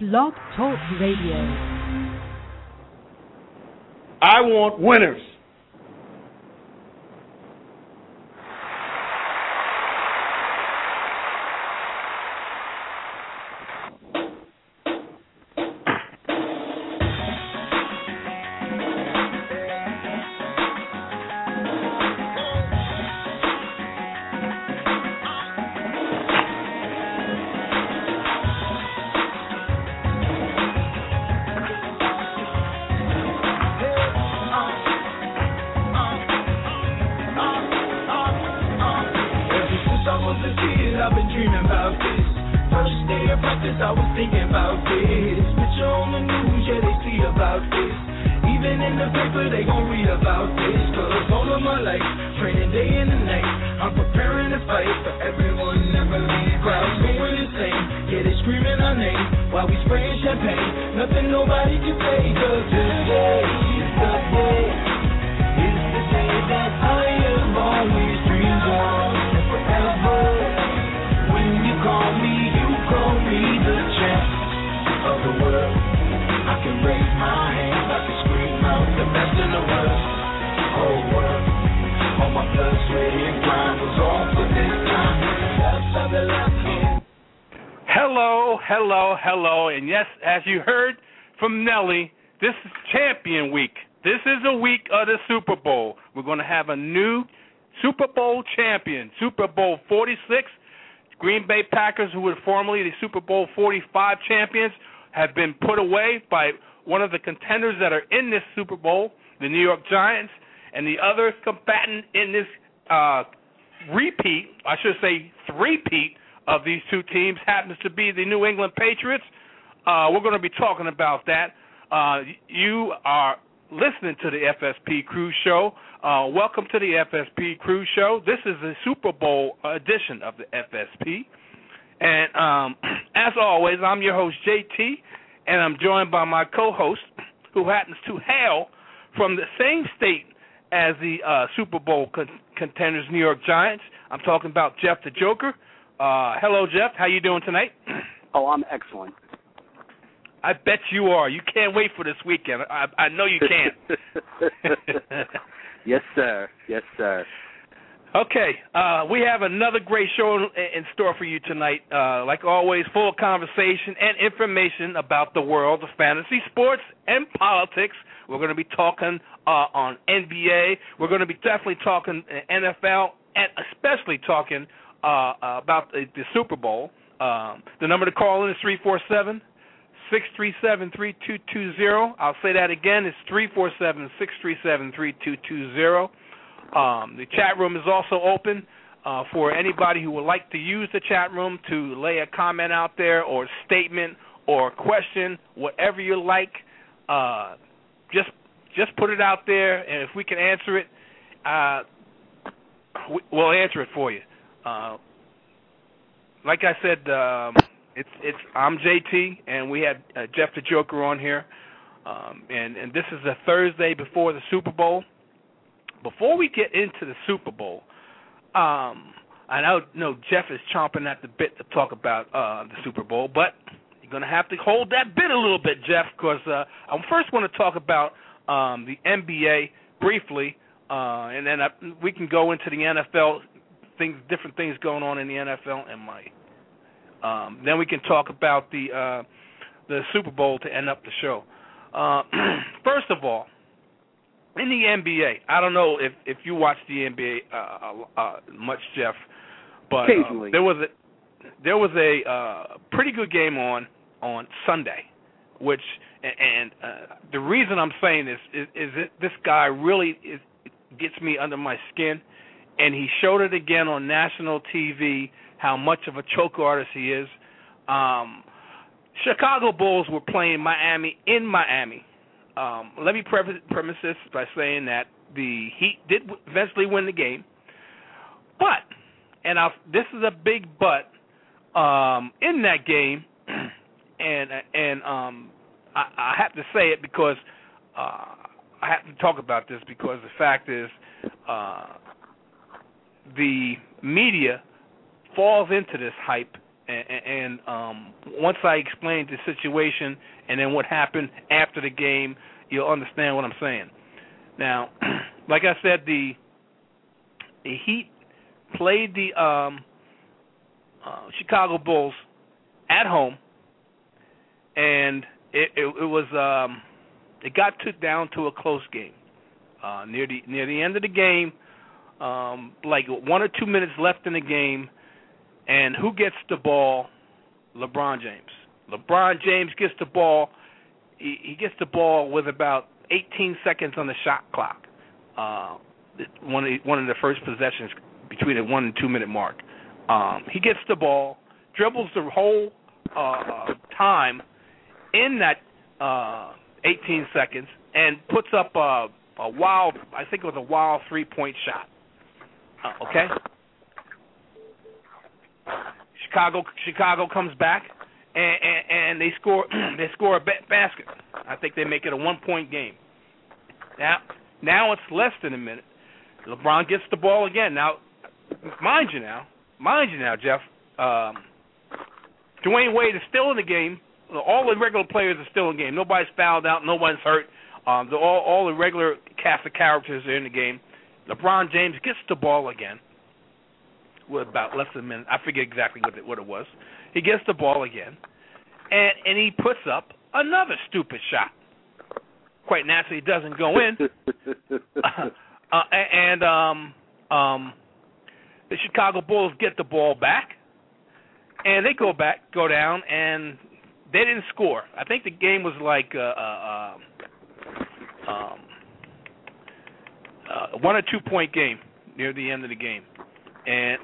Blog Talk Radio. I want winners. Hello, and yes, as you heard from Nelly, this is Champion Week. This is a week of the Super Bowl. We're going to have a new Super Bowl champion, Super Bowl 46. Green Bay Packers, who were formerly the Super Bowl 45 champions, have been put away by one of the contenders that are in this Super Bowl, the New York Giants, and the other combatant in this repeat, I should say three-peat, of these two teams happens to be the New England Patriots. We're going to be talking about that. You are listening to the FSP Crew Show. Welcome to the FSP Crew Show. This is the Super Bowl edition of the FSP. And as always, I'm your host, JT, and I'm joined by my co-host, who happens to hail from the same state as the Super Bowl contenders, New York Giants. I'm talking about Jeff the Joker. Hello, Jeff. How you doing tonight? Oh, I'm excellent. I bet you are. You can't wait for this weekend. I know you can't. Yes, sir. Yes, sir. Okay. We have another great show in store for you tonight. Like always, full of conversation and information about the world of fantasy sports and politics. We're going to be talking on NBA. We're going to be definitely talking NFL and especially talking about the Super Bowl. The number to call in is 347-637-3220. I'll say that again. It's 347-637-3220. The chat room is also open for anybody who would like to use the chat room to lay a comment out there or statement or question, whatever you like. Just put it out there, and if we can answer it, we'll answer it for you. Like I said, I'm JT, and we had Jeff the Joker on here, and this is the Thursday before the Super Bowl. Before we get into the Super Bowl, I know Jeff is chomping at the bit to talk about the Super Bowl, but you're going to have to hold that bit a little bit, Jeff, because I first want to talk about the NBA briefly, and then we can go into the NFL. Different things going on in the NFL, and then we can talk about the Super Bowl to end up the show. First of all, in the NBA, I don't know if you watch the NBA much, Jeff, but there was a pretty good game on Sunday, which and the reason I'm saying this is that this guy really gets me under my skin. And he showed it again on national TV how much of a choke artist he is. Chicago Bulls were playing Miami in Miami. Let me premise this by saying that the Heat did eventually win the game. But, and this is a big but, in that game, and I have to say it because I have to talk about this because the fact is the media falls into this hype And once I explain the situation and then what happened after the game, you'll understand what I'm saying. Now, like I said, the Heat played the Chicago Bulls at home, and it got down to a close game. Near the end of the game, like 1 or 2 minutes left in the game, and who gets the ball? LeBron James. LeBron James gets the ball. He gets the ball with about 18 seconds on the shot clock. One of the first possessions between the 1 and 2 minute mark. He gets the ball, dribbles the whole time in that 18 seconds, and puts up a wild, I think it was a wild 3-point shot. Okay? Chicago comes back and they score a basket. I think they make it a 1-point game. Now it's less than a minute. LeBron gets the ball again. Now, mind you now, Jeff. Dwayne Wade is still in the game. All the regular players are still in the game. Nobody's fouled out. No one's hurt. All the regular cast of characters are in the game. LeBron James gets the ball again with about less than a minute. I forget exactly what it was. He gets the ball again, and he puts up another stupid shot. Quite naturally, it doesn't go in. The Chicago Bulls get the ball back, and they go down, and they didn't score. I think the game was like a 1 or 2 point game near the end of the game, and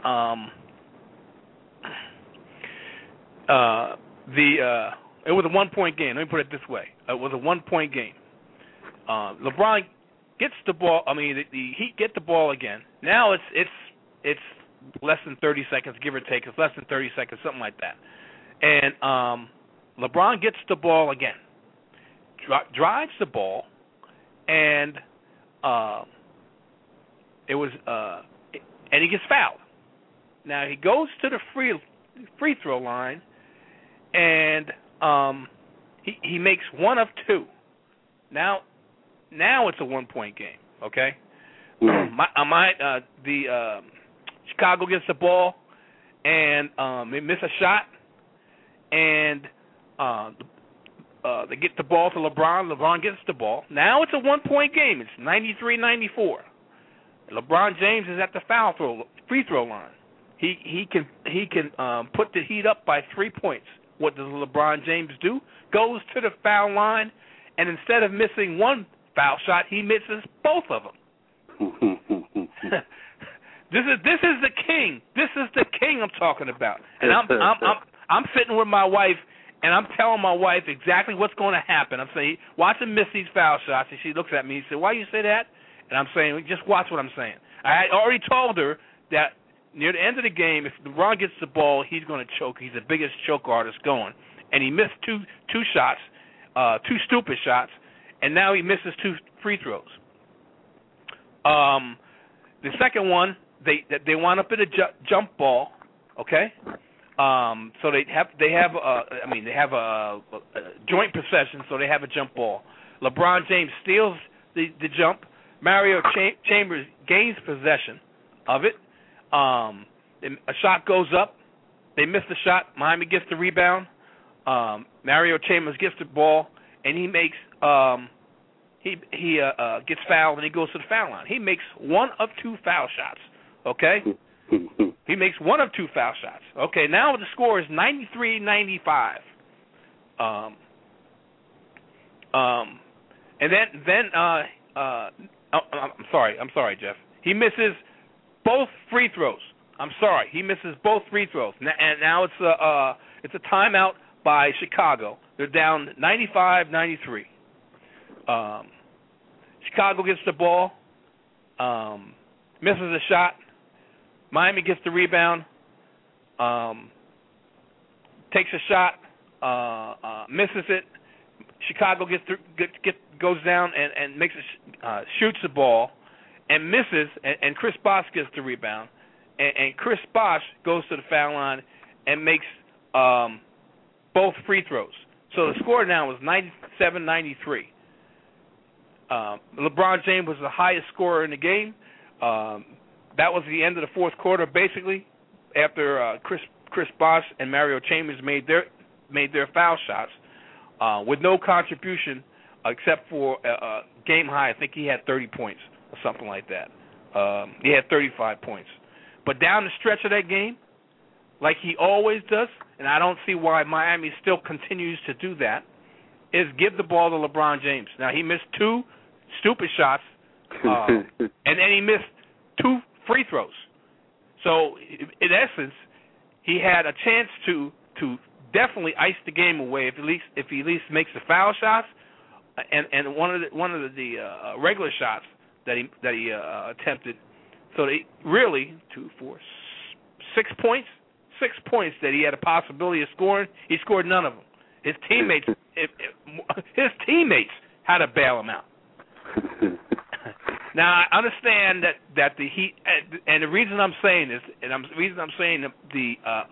it was a 1 point game. Let me put it this way: it was a 1 point game. LeBron gets the ball. I mean, the Heat get the ball again. Now it's less than 30 seconds, give or take. It's less than 30 seconds, something like that. And LeBron gets the ball again, drives the ball, and and he gets fouled. Now he goes to the free throw line, and he makes one of two. Now it's a 1 point game. Okay, Chicago gets the ball, and they miss a shot, and they get the ball to LeBron. LeBron gets the ball. Now it's a 1 point game. It's 93-94. LeBron James is at the free throw line. He can put the Heat up by 3 points. What does LeBron James do? Goes to the foul line, and instead of missing one foul shot, he misses both of them. This is the king. This is the king I'm talking about. And I'm sitting with my wife, and I'm telling my wife exactly what's going to happen. I'm saying, watch him miss these foul shots, and she looks at me and says, "Why you say that?" And I'm saying, just watch what I'm saying. I already told her that near the end of the game, if LeBron gets the ball, he's going to choke. He's the biggest choke artist going. And he missed two shots, two stupid shots, and now he misses 2 free throws. The second one, they wound up in a jump ball, okay? So they have a joint possession, so they have a jump ball. LeBron James steals the jump. Mario Chambers gains possession of it. A shot goes up. They miss the shot. Miami gets the rebound. Mario Chambers gets the ball, and he makes he gets fouled, and he goes to the foul line. He makes 1 of 2 foul shots. Okay, he makes 1 of 2 foul shots. Okay, now the score is 93-95. And then I'm sorry, Jeff. He misses both free throws. I'm sorry, he misses both free throws. And now it's a timeout by Chicago. They're down 95-93. Chicago gets the ball, misses a shot. Miami gets the rebound, takes a shot, misses it. Chicago goes down and makes shoots the ball and misses, and Chris Bosh gets the rebound, and Chris Bosh goes to the foul line and makes both free throws. So the score now is 97-93. LeBron James was the highest scorer in the game. That was the end of the fourth quarter, basically, after Chris Bosh and Mario Chalmers made their foul shots with no contribution except for game high. I think he had 30 points or something like that. He had 35 points. But down the stretch of that game, like he always does, and I don't see why Miami still continues to do that, is give the ball to LeBron James. Now, he missed 2 stupid shots, and then he missed 2 free throws. So, in essence, he had a chance to definitely ice the game away if he at least makes the foul shots and one of the regular shots that he attempted. So they really 2, 4, 6 points. 6 points that he had a possibility of scoring. He scored none of them. His teammates had to bail him out. Now I understand that the Heat, and the reason I'm saying this, the reason I'm saying the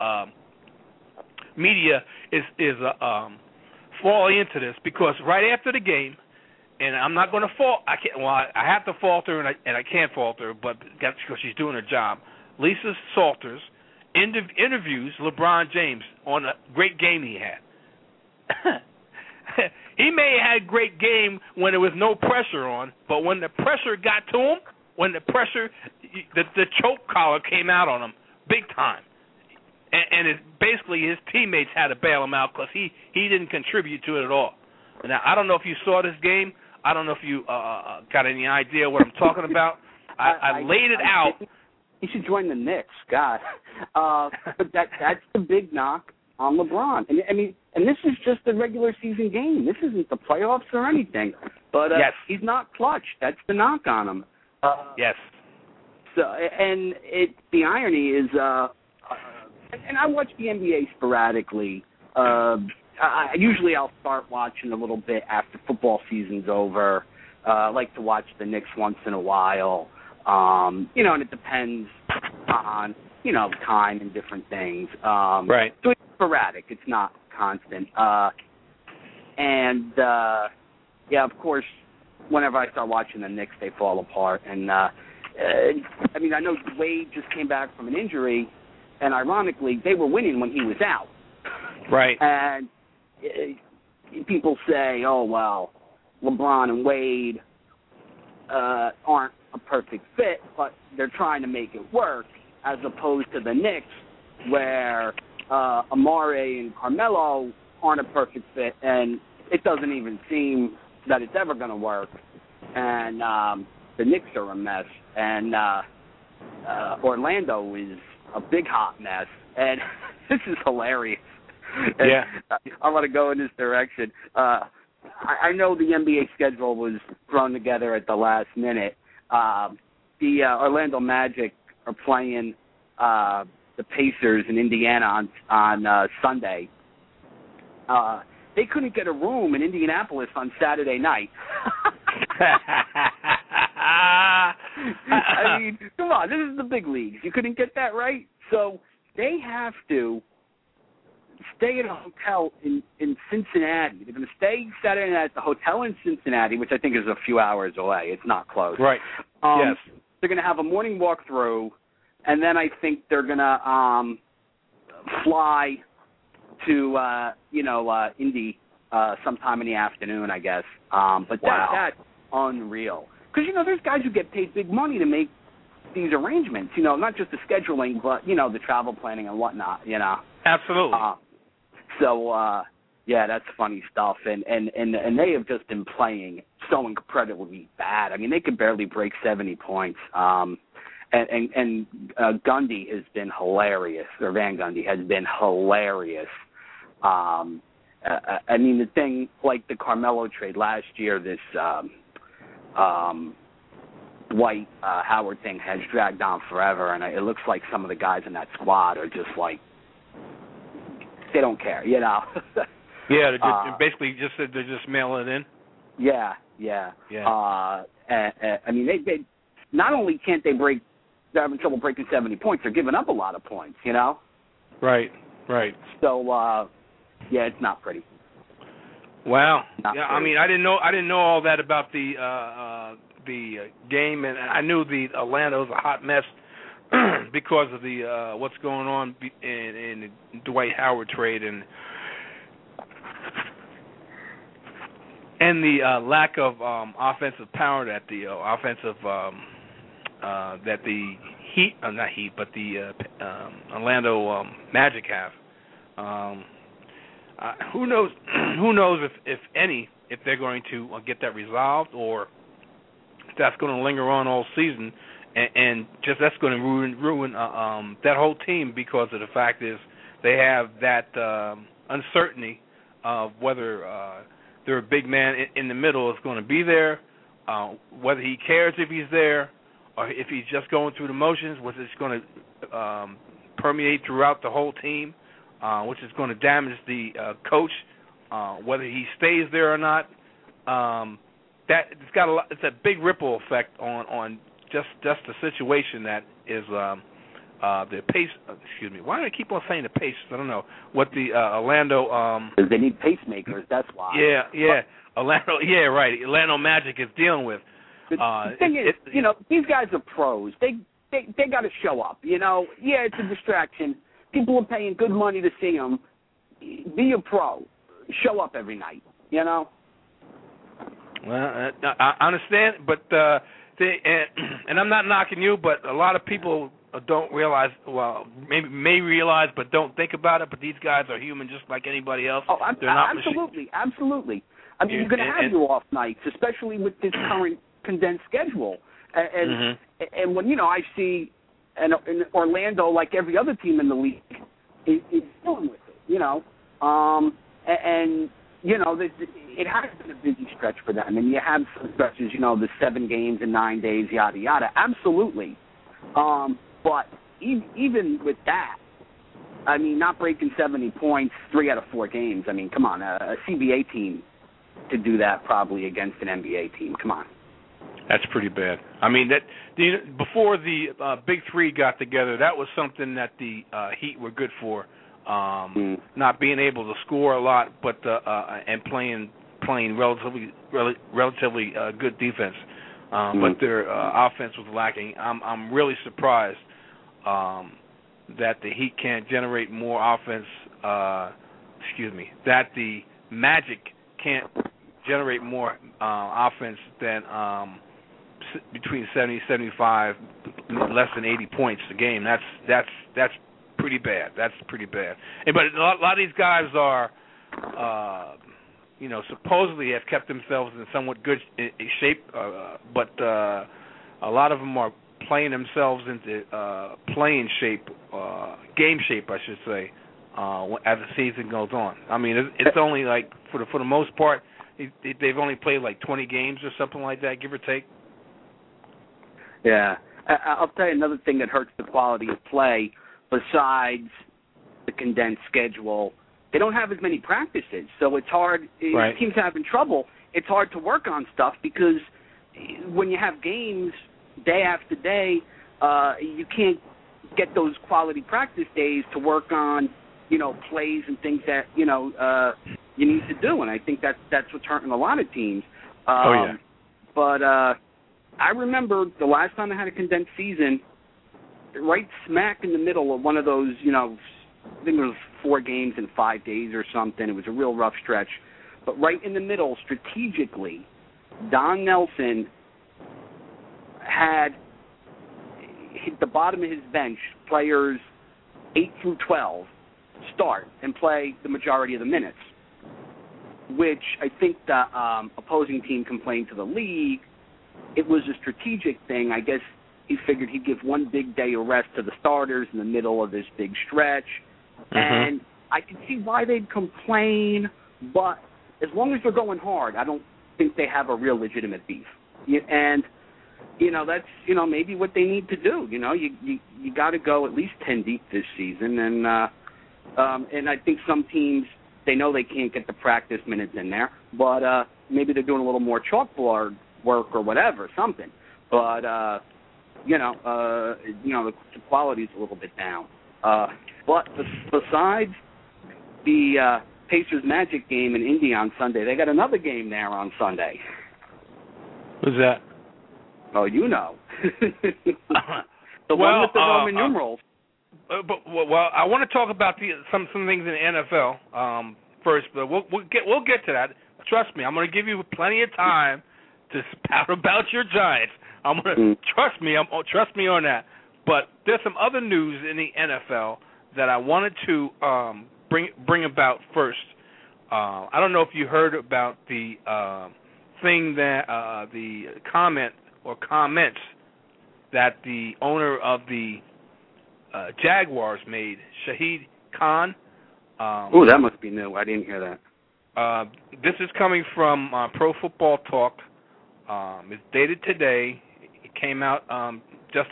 media is falling into this, because right after the game, and I'm not going to fault. I can't. Well, I have to falter, and I can't falter, but that's because she's doing her job. Lisa Salters interviews LeBron James on a great game he had. He may have had a great game when there was no pressure on, but when the pressure got to him, when the pressure, the choke collar came out on him big time. And basically his teammates had to bail him out because he didn't contribute to it at all. Now, I don't know if you saw this game. I don't know if you got any idea what I'm talking about. I laid it out. He should join the Knicks, God. But that's the big knock on LeBron. And I mean, and this is just a regular season game. This isn't the playoffs or anything. But yes. He's not clutch. That's the knock on him. Yes. So, and the irony is, and I watch the NBA sporadically. Usually I'll start watching a little bit after football season's over. I like to watch the Knicks once in a while. And it depends on, time and different things. Right. So it's sporadic. It's not constant. Of course, whenever I start watching the Knicks, they fall apart. And, I know Wade just came back from an injury, and ironically, they were winning when he was out. Right. And people say, oh, well, LeBron and Wade aren't a perfect fit, but they're trying to make it work, as opposed to the Knicks, where Amare and Carmelo aren't a perfect fit, and it doesn't even seem that it's ever going to work. And the Knicks are a mess, and Orlando is a big hot mess, and this is hilarious. Yeah. I want to go in this direction. I know the NBA schedule was thrown together at the last minute. The Orlando Magic are playing the Pacers in Indiana on Sunday. They couldn't get a room in Indianapolis on Saturday night. I mean, come on, this is the big leagues. You couldn't get that right? So they have to stay at a hotel in Cincinnati. They're going to stay Saturday night at the hotel in Cincinnati, which I think is a few hours away. It's not close. Right. Yes. They're going to have a morning walk through, and then I think they're going to fly to Indy sometime in the afternoon, I guess. But wow. That's unreal. Because there's guys who get paid big money to make these arrangements. Not just the scheduling, but the travel planning and whatnot. Absolutely. That's funny stuff. And they have just been playing so incredibly bad. I mean, they could barely break 70 points. And Gundy has been hilarious, or Van Gundy has been hilarious. I mean, the thing, like the Carmelo trade last year, this White Howard thing has dragged on forever, and it looks like some of the guys in that squad are just like, they don't care, Yeah, they're just, basically they're just mailing it in. Yeah. I mean, they not only can't they're having trouble breaking 70 points, they're giving up a lot of points, Right. Right. So, yeah, it's not pretty. Wow. Not yeah, pretty. I mean, I didn't know all that about the game, and I knew the Orlando's a hot mess because of the what's going on in the Dwight Howard trade and the lack of offensive power that the that the Heat, not Heat, but the Orlando Magic have. Who knows? Who knows if they're going to get that resolved, or if that's going to linger on all season, and just that's going to ruin that whole team, because of the fact is they have that uncertainty of whether their big man in the middle is going to be there, whether he cares if he's there, or if he's just going through the motions, which is going to permeate throughout the whole team, which is going to damage the coach, whether he stays there or not. That it's a big ripple effect on just the situation that is the pace. Excuse me. Why do I keep on saying the Pacers? I don't know what the Orlando. Because they need pacemakers. That's why. Yeah. Orlando. Yeah, right. Orlando Magic is dealing with. The thing is, these guys are pros. They got to show up. Yeah, it's a distraction. People are paying good money to see them. Be a pro. Show up every night. Well, I understand, but and I'm not knocking you, but a lot of people don't realize. Well, maybe may realize, but don't think about it. But these guys are human, just like anybody else. Oh, they're not absolutely. I mean, you're going to have your off nights, especially with this current condensed schedule. And when I see in Orlando, like every other team in the league, is dealing with it. It has been a busy stretch for them, and you have some stretches, the 7 games in 9 days, yada yada. Absolutely, but even with that, I mean, not breaking 70 points 3 out of 4 games. I mean, come on, a CBA team to do that probably against an NBA team. Come on. That's pretty bad. I mean, before the Big Three got together, that was something that the Heat were good for. Not being able to score a lot, but and playing relatively good defense. But their offense was lacking. I'm really surprised that the Heat can't generate more offense. That the Magic can't generate more offense than between 70, 75, less than 80 points a game. That's pretty bad. That's pretty bad. But a lot of these guys are, supposedly have kept themselves in somewhat good shape, but a lot of them are playing themselves into playing shape, game shape, I should say, as the season goes on. I mean, it's only like for the most part, they've only played like 20 games or something like that, give or take. Yeah, I'll tell you another thing that hurts the quality of play. Besides the condensed schedule, they don't have as many practices, so it's hard. Right. Teams having trouble. It's hard to work on stuff because when you have games day after day, you can't get those quality practice days to work on, plays and things that you need to do. And I think that's what's hurting a lot of teams. But I remember the last time I had a condensed season, right smack in the middle of one of those, I think it was 4 games in 5 days or something. It was a real rough stretch. But right in the middle, strategically, Don Nelson had hit the bottom of his bench, players 8 through 12, start and play the majority of the minutes, which I think the opposing team complained to the league. It was a strategic thing. I guess he figured he'd give one big day of rest to the starters in the middle of this big stretch. And I can see why they'd complain, but as long as they're going hard, I don't think they have a real legitimate beef. And, that's, maybe what they need to do. You got to go at least 10 deep this season. And I think some teams, they know they can't get the practice minutes in there, but maybe they're doing a little more chalkboard work or whatever, something. But, the quality's a little bit down. But besides the Pacers Magic game in Indy on Sunday. They got another game there on Sunday. Who's that? Oh, you know. The well, one with the Roman numerals. But I want to talk about some things in the NFL first, but we'll get to that. Trust me, I'm going to give you plenty of time to spout about your Giants. I'm going to trust me on that. But there's some other news in the NFL that I wanted to bring about first. I don't know if you heard about the thing that the comments that the owner of the Jaguars made, Shahid Khan. That must be new. I didn't hear that. This is coming from Pro Football Talk. It's dated today. It came out just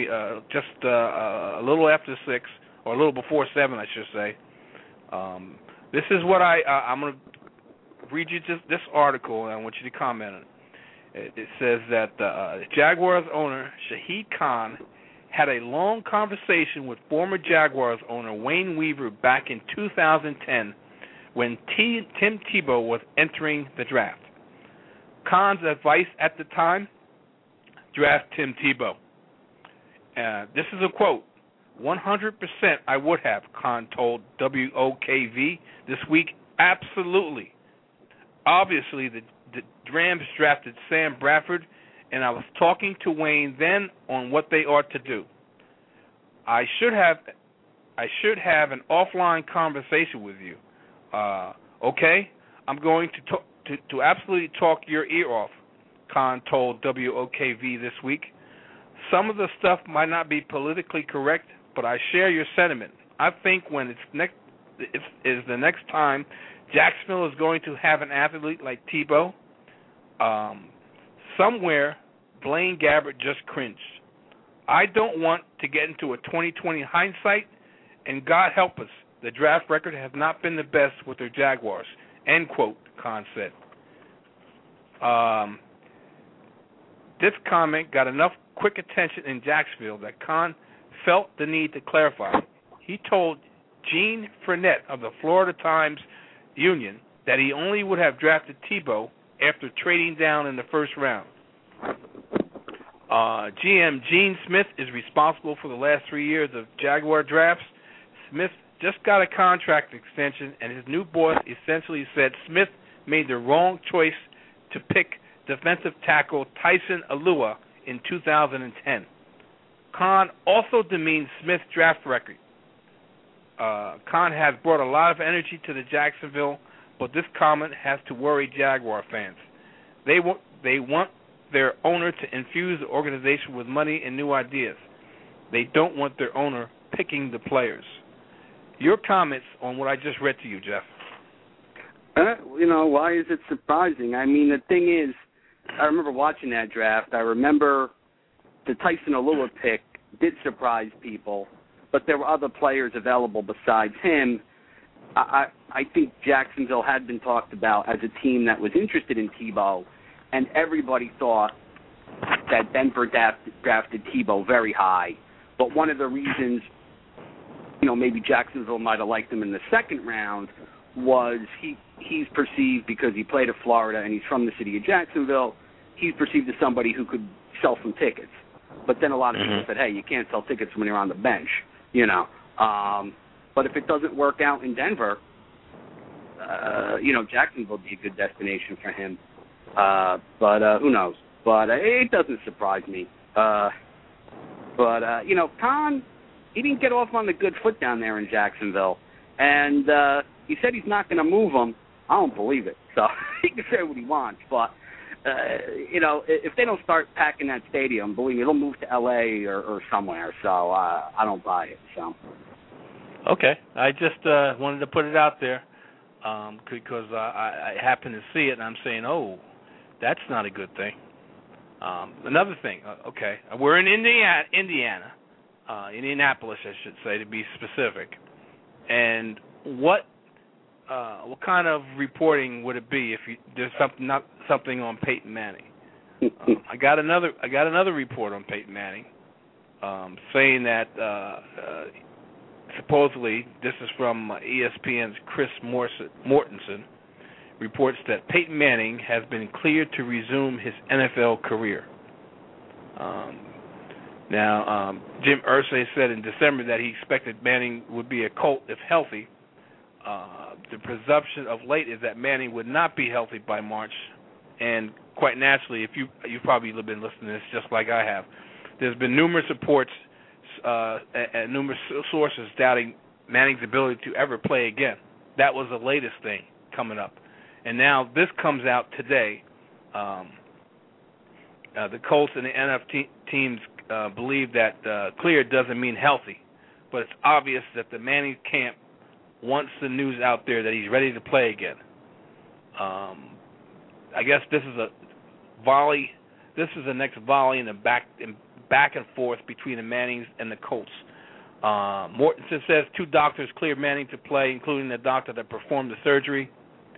a little after 6, or a little before 7, I should say. This is what I'm going to read you this article, and I want you to comment on it. It says that Jaguars owner Shahid Khan had a long conversation with former Jaguars owner Wayne Weaver back in 2010 when Tim Tebow was entering the draft. Khan's advice at the time, draft Tim Tebow. This is a quote. 100% I would have, Khan told WOKV this week. Absolutely. Obviously, the Rams drafted Sam Bradford, and I was talking to Wayne then on what they ought to do. I should have an offline conversation with you. Okay? I'm going to absolutely talk your ear off, Khan told WOKV this week. Some of the stuff might not be politically correct, but I share your sentiment. I think when is the next time Jacksonville is going to have an athlete like Tebow. Somewhere, Blaine Gabbert just cringed. I don't want to get into a 20/20 hindsight, and God help us, the draft record has not been the best with the Jaguars. End quote, Khan said. This comment got enough quick attention in Jacksonville that Khan felt the need to clarify. He told Gene Frenette of the Florida Times-Union that he only would have drafted Tebow after trading down in the first round. GM Gene Smith is responsible for the last 3 years of Jaguar drafts. Smith just got a contract extension, and his new boss essentially said Smith made the wrong choice to pick defensive tackle Tyson Alua in 2010. Khan also demeaned Smith's draft record. Khan has brought a lot of energy to the Jacksonville, but this comment has to worry Jaguar fans. They want their owner to infuse the organization with money and new ideas. They don't want their owner picking the players. Your comments on what I just read to you, Jeff? Why is it surprising? I mean, the thing is, I remember watching that draft. I remember the Tyson Alua pick did surprise people, but there were other players available besides him. I think Jacksonville had been talked about as a team that was interested in Tebow, and everybody thought that Denver drafted Tebow very high. But one of the reasons, maybe Jacksonville might have liked him in the second round was he's perceived, because he played at Florida and he's from the city of Jacksonville, he's perceived as somebody who could sell some tickets. But then a lot of people said, hey, you can't sell tickets when you're on the bench, But if it doesn't work out in Denver, Jacksonville would be a good destination for him. But who knows? But it doesn't surprise me. Khan, he didn't get off on the good foot down there in Jacksonville. And he said he's not going to move him. I don't believe it. So he can say what he wants. But, if they don't start packing that stadium, believe me, they'll move to L.A. or somewhere. So I don't buy it. So. Okay. I just wanted to put it out there because I happened to see it, and I'm saying, oh, that's not a good thing. Another thing, okay, we're in Indiana, Indianapolis, I should say, to be specific. And what kind of reporting would it be if there's something on Peyton Manning? I got another report on Peyton Manning, saying that supposedly, this is from ESPN's Chris Mortensen, reports that Peyton Manning has been cleared to resume his NFL career. Now, Jim Irsay said in December that he expected Manning would be a Colt if healthy. The presumption of late is that Manning would not be healthy by March, and quite naturally, if you've probably been listening to this just like I have, there's been numerous reports and numerous sources doubting Manning's ability to ever play again. That was the latest thing coming up. And now this comes out today. The Colts and the NFL teams believe that cleared doesn't mean healthy, but it's obvious that the Manning camp wants the news out there that he's ready to play again. I guess this is a volley. This is the next volley in the back and forth between the Mannings and the Colts. Mortensen says 2 doctors cleared Manning to play, including the doctor that performed the surgery.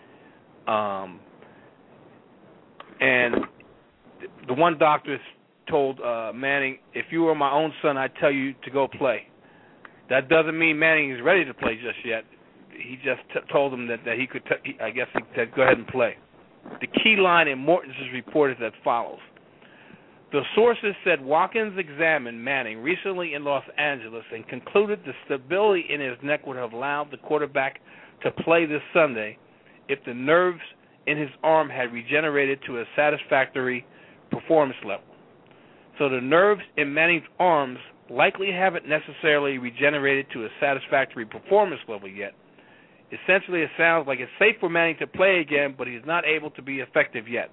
And the one doctor told Manning, if you were my own son, I'd tell you to go play. That doesn't mean Manning is ready to play just yet. He just told him that he could, I guess he said, go ahead and play. The key line in Mortensen's report is as follows. The sources said Watkins examined Manning recently in Los Angeles and concluded the stability in his neck would have allowed the quarterback to play this Sunday if the nerves in his arm had regenerated to a satisfactory performance level. So the nerves in Manning's arms likely haven't necessarily regenerated to a satisfactory performance level yet. Essentially, it sounds like it's safe for Manning to play again, but he's not able to be effective yet.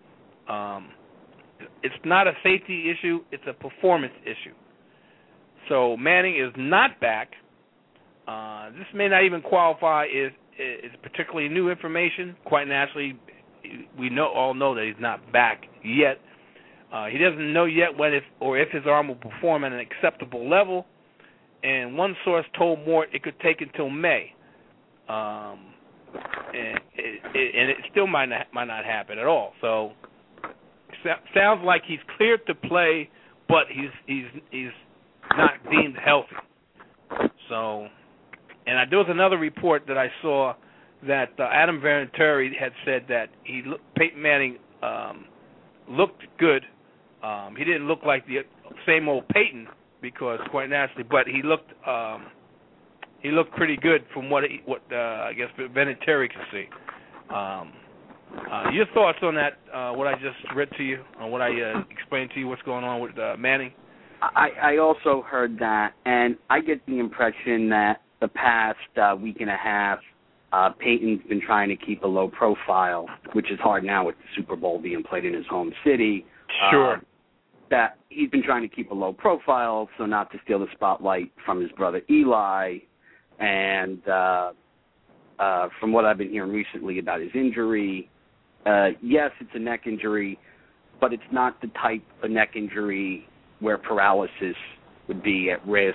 It's not a safety issue, it's a performance issue. So Manning is not back. This may not even qualify as particularly new information. Quite naturally, we all know that he's not back yet. He doesn't know yet when if his arm will perform at an acceptable level. And one source told Mort it could take until May. And it still might not happen at all. So sounds like he's cleared to play, but he's not deemed healthy. So, and there was another report that I saw that Adam Vinatieri had said that Peyton Manning looked good. He didn't look like the same old Peyton, because quite naturally, but he looked pretty good from what I guess Vinatieri could see. Your thoughts on that? What I just read to you, on what I explained to you, what's going on with Manning? I also heard that, and I get the impression that the past week and a half, Peyton's been trying to keep a low profile, which is hard now with the Super Bowl being played in his home city. Sure. That he's been trying to keep a low profile, so not to steal the spotlight from his brother Eli. And from what I've been hearing recently about his injury, yes, it's a neck injury, but it's not the type of neck injury where paralysis would be at risk.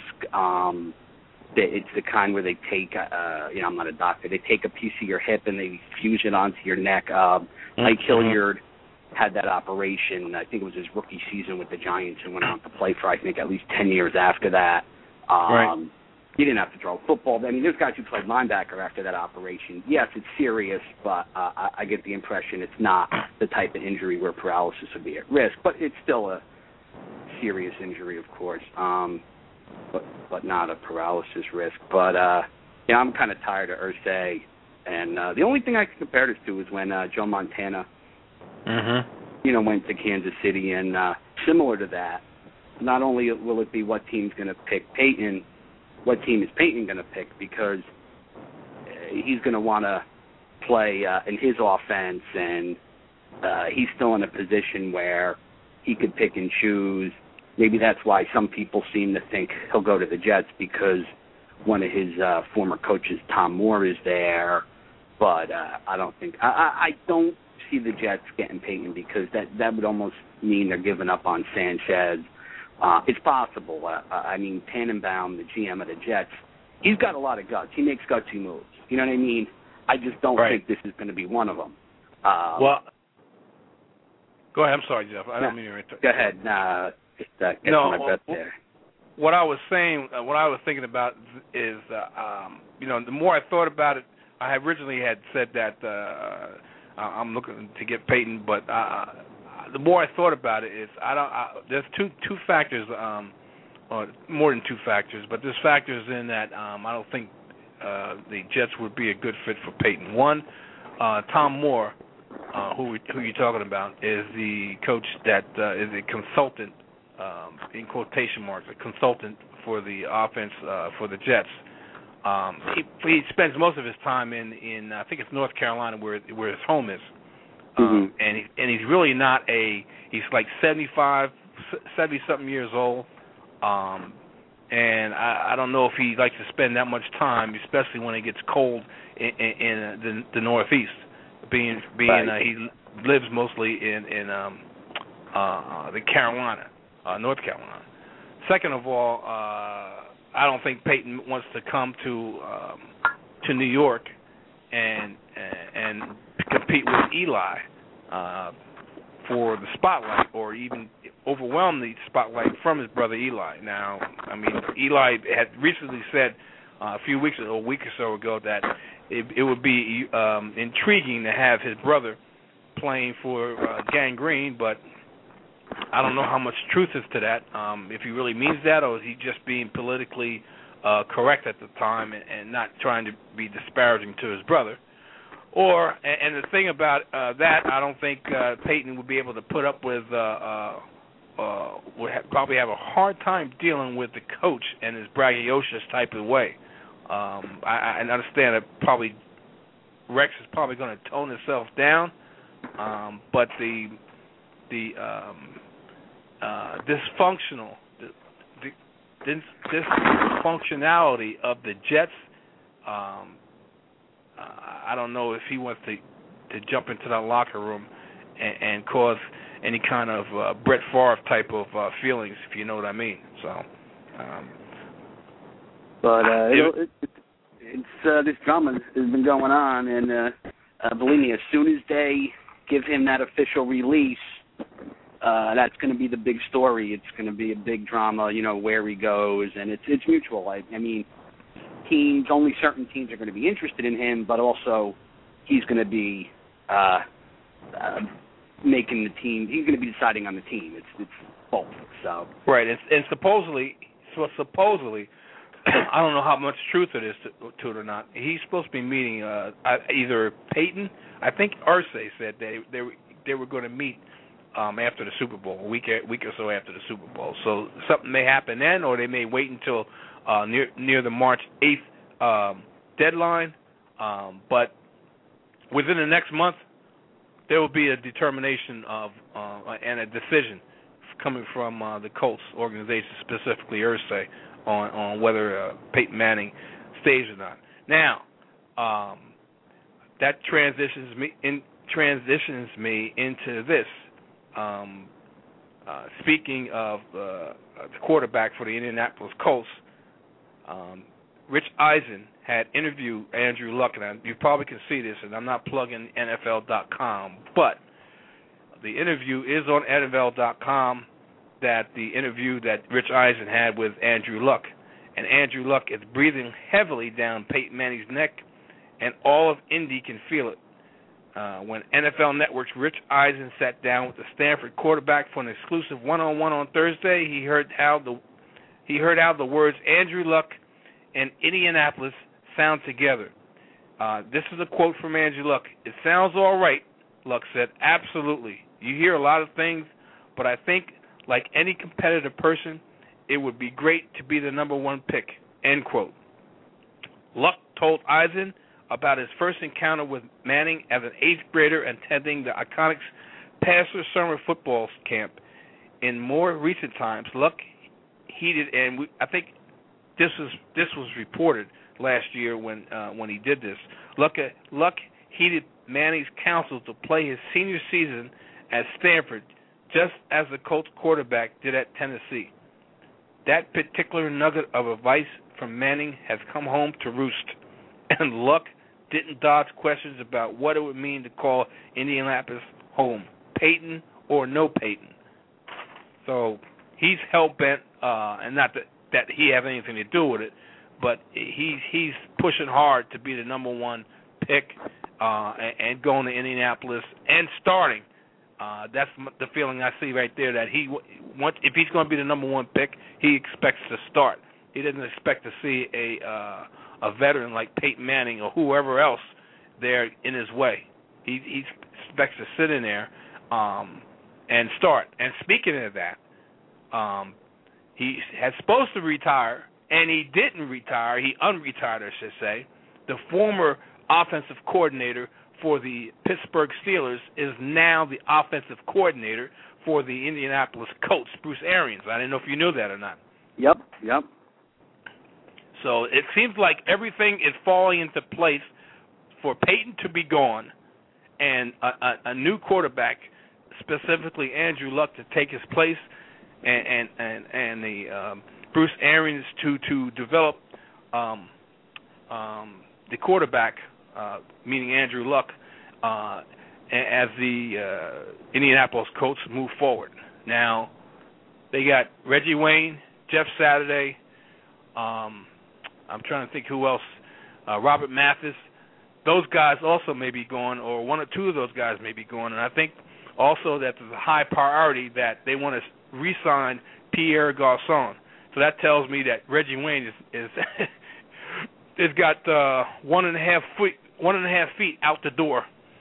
It's the kind where they take, I'm not a doctor, they take a piece of your hip and they fuse it onto your neck. Mike Hilliard had that operation. I think it was his rookie season with the Giants, and went on to play for, I think, at least 10 years after that. Right. He didn't have to throw football. I mean, there's guys who played linebacker after that operation. Yes, it's serious, but I get the impression it's not the type of injury where paralysis would be at risk. But it's still a serious injury, of course, but not a paralysis risk. But, I'm kind of tired of Irsay. And the only thing I can compare this to is when Joe Montana went to Kansas City. And similar to that, not only will it be what team's going to pick Peyton, what team is Peyton going to pick, because he's going to want to play in his offense, and he's still in a position where he could pick and choose. Maybe that's why some people seem to think he'll go to the Jets, because one of his former coaches, Tom Moore, is there. But I don't see the Jets getting Peyton, because that would almost mean they're giving up on Sanchez. It's possible. Tannenbaum, the GM of the Jets, he's got a lot of guts. He makes gutsy moves. You know what I mean? I just don't think this is going to be one of them. Well, go ahead. I'm sorry, Jeff. I don't mean to interrupt. Go ahead. Get my breath there. what I was saying, what I was thinking about is, the more I thought about it, I originally had said that I'm looking to get Peyton, but the more I thought about it, is there's two factors, or more than two factors, but there's factors in that I don't think the Jets would be a good fit for Peyton. One, Tom Moore, who you're talking about, is the coach that is a consultant, in quotation marks, a consultant for the offense for the Jets. He spends most of his time in I think it's North Carolina, where his home is, and he's really not he's like 70-something years old, and I don't know if he likes to spend that much time, especially when it gets cold in the Northeast. Being right. He lives mostly in the Carolina, North Carolina. Second of all, I don't think Peyton wants to come to New York and compete with Eli for the spotlight, or even overwhelm the spotlight from his brother Eli. Now, I mean, Eli had recently said a week or so ago, that it would be intriguing to have his brother playing for Gang Green, but I don't know how much truth is to that, if he really means that, or is he just being politically correct at the time and not trying to be disparaging to his brother. And the thing about that, I don't think Peyton would be able to put up with, probably have a hard time dealing with the coach and his braggadocious type of way. I understand that probably Rex is probably going to tone himself down, but the dysfunctionality of the Jets, I don't know if he wants to jump into that locker room and cause any kind of Brett Favre type of feelings, if you know what I mean. So, this drama has been going on, and believe me, as soon as they give him that official release, that's going to be the big story. It's going to be a big drama, where he goes, and it's mutual. I mean, only certain teams are going to be interested in him, but also he's going to be making the team. He's going to be deciding on the team. It's both. So right, and supposedly, I don't know how much truth it is to it or not. He's supposed to be meeting either Peyton. I think Irsay said they were going to meet after the Super Bowl, a week or so after the Super Bowl. So something may happen then, or they may wait until near the March 8th deadline. But within the next month, there will be a determination of and a decision coming from the Colts organization, specifically Irsay, on whether Peyton Manning stays or not. Now, that transitions me into this. Speaking of the quarterback for the Indianapolis Colts, Rich Eisen had interviewed Andrew Luck, and you probably can see this, and I'm not plugging NFL.com, but the interview is on NFL.com, that the interview that Rich Eisen had with Andrew Luck. And Andrew Luck is breathing heavily down Peyton Manning's neck, and all of Indy can feel it. When NFL Network's Rich Eisen sat down with the Stanford quarterback for an exclusive one-on-one on Thursday, he heard how the words Andrew Luck and Indianapolis sound together. This is a quote from Andrew Luck. "It sounds all right," Luck said. "Absolutely. You hear a lot of things, but I think, like any competitive person, it would be great to be the number one pick," end quote. Luck told Eisen about his first encounter with Manning as an 8th grader attending the Iconics Passer Summer Football Camp. In more recent times, Luck heeded, and I think this was reported last year when he did this. Luck heeded Manning's counsel to play his senior season at Stanford, just as the Colts quarterback did at Tennessee. That particular nugget of advice from Manning has come home to roost, and Luck didn't dodge questions about what it would mean to call Indianapolis home, Peyton or no Peyton. So he's hell-bent, and not that that he have anything to do with it, but he's pushing hard to be the number one pick and going to Indianapolis and starting. That's the feeling I see right there, that if he's going to be the number one pick, he expects to start. He doesn't expect to see a veteran like Peyton Manning or whoever else there in his way. He expects to sit in there and start. And speaking of that, he had supposed to retire, and he didn't retire. He unretired, I should say. The former offensive coordinator for the Pittsburgh Steelers is now the offensive coordinator for the Indianapolis Colts, Bruce Arians. I didn't know if you knew that or not. Yep. So it seems like everything is falling into place for Peyton to be gone and a new quarterback, specifically Andrew Luck, to take his place, and the Bruce Arians to develop the quarterback, meaning Andrew Luck, as the Indianapolis Colts move forward. Now, they got Reggie Wayne, Jeff Saturday, I'm trying to think who else, Robert Mathis. Those guys also may be gone, or one or two of those guys may be gone, and I think also that there's a high priority that they want to re-sign Pierre Garçon. So that tells me that Reggie Wayne is has got 1.5 feet out the door.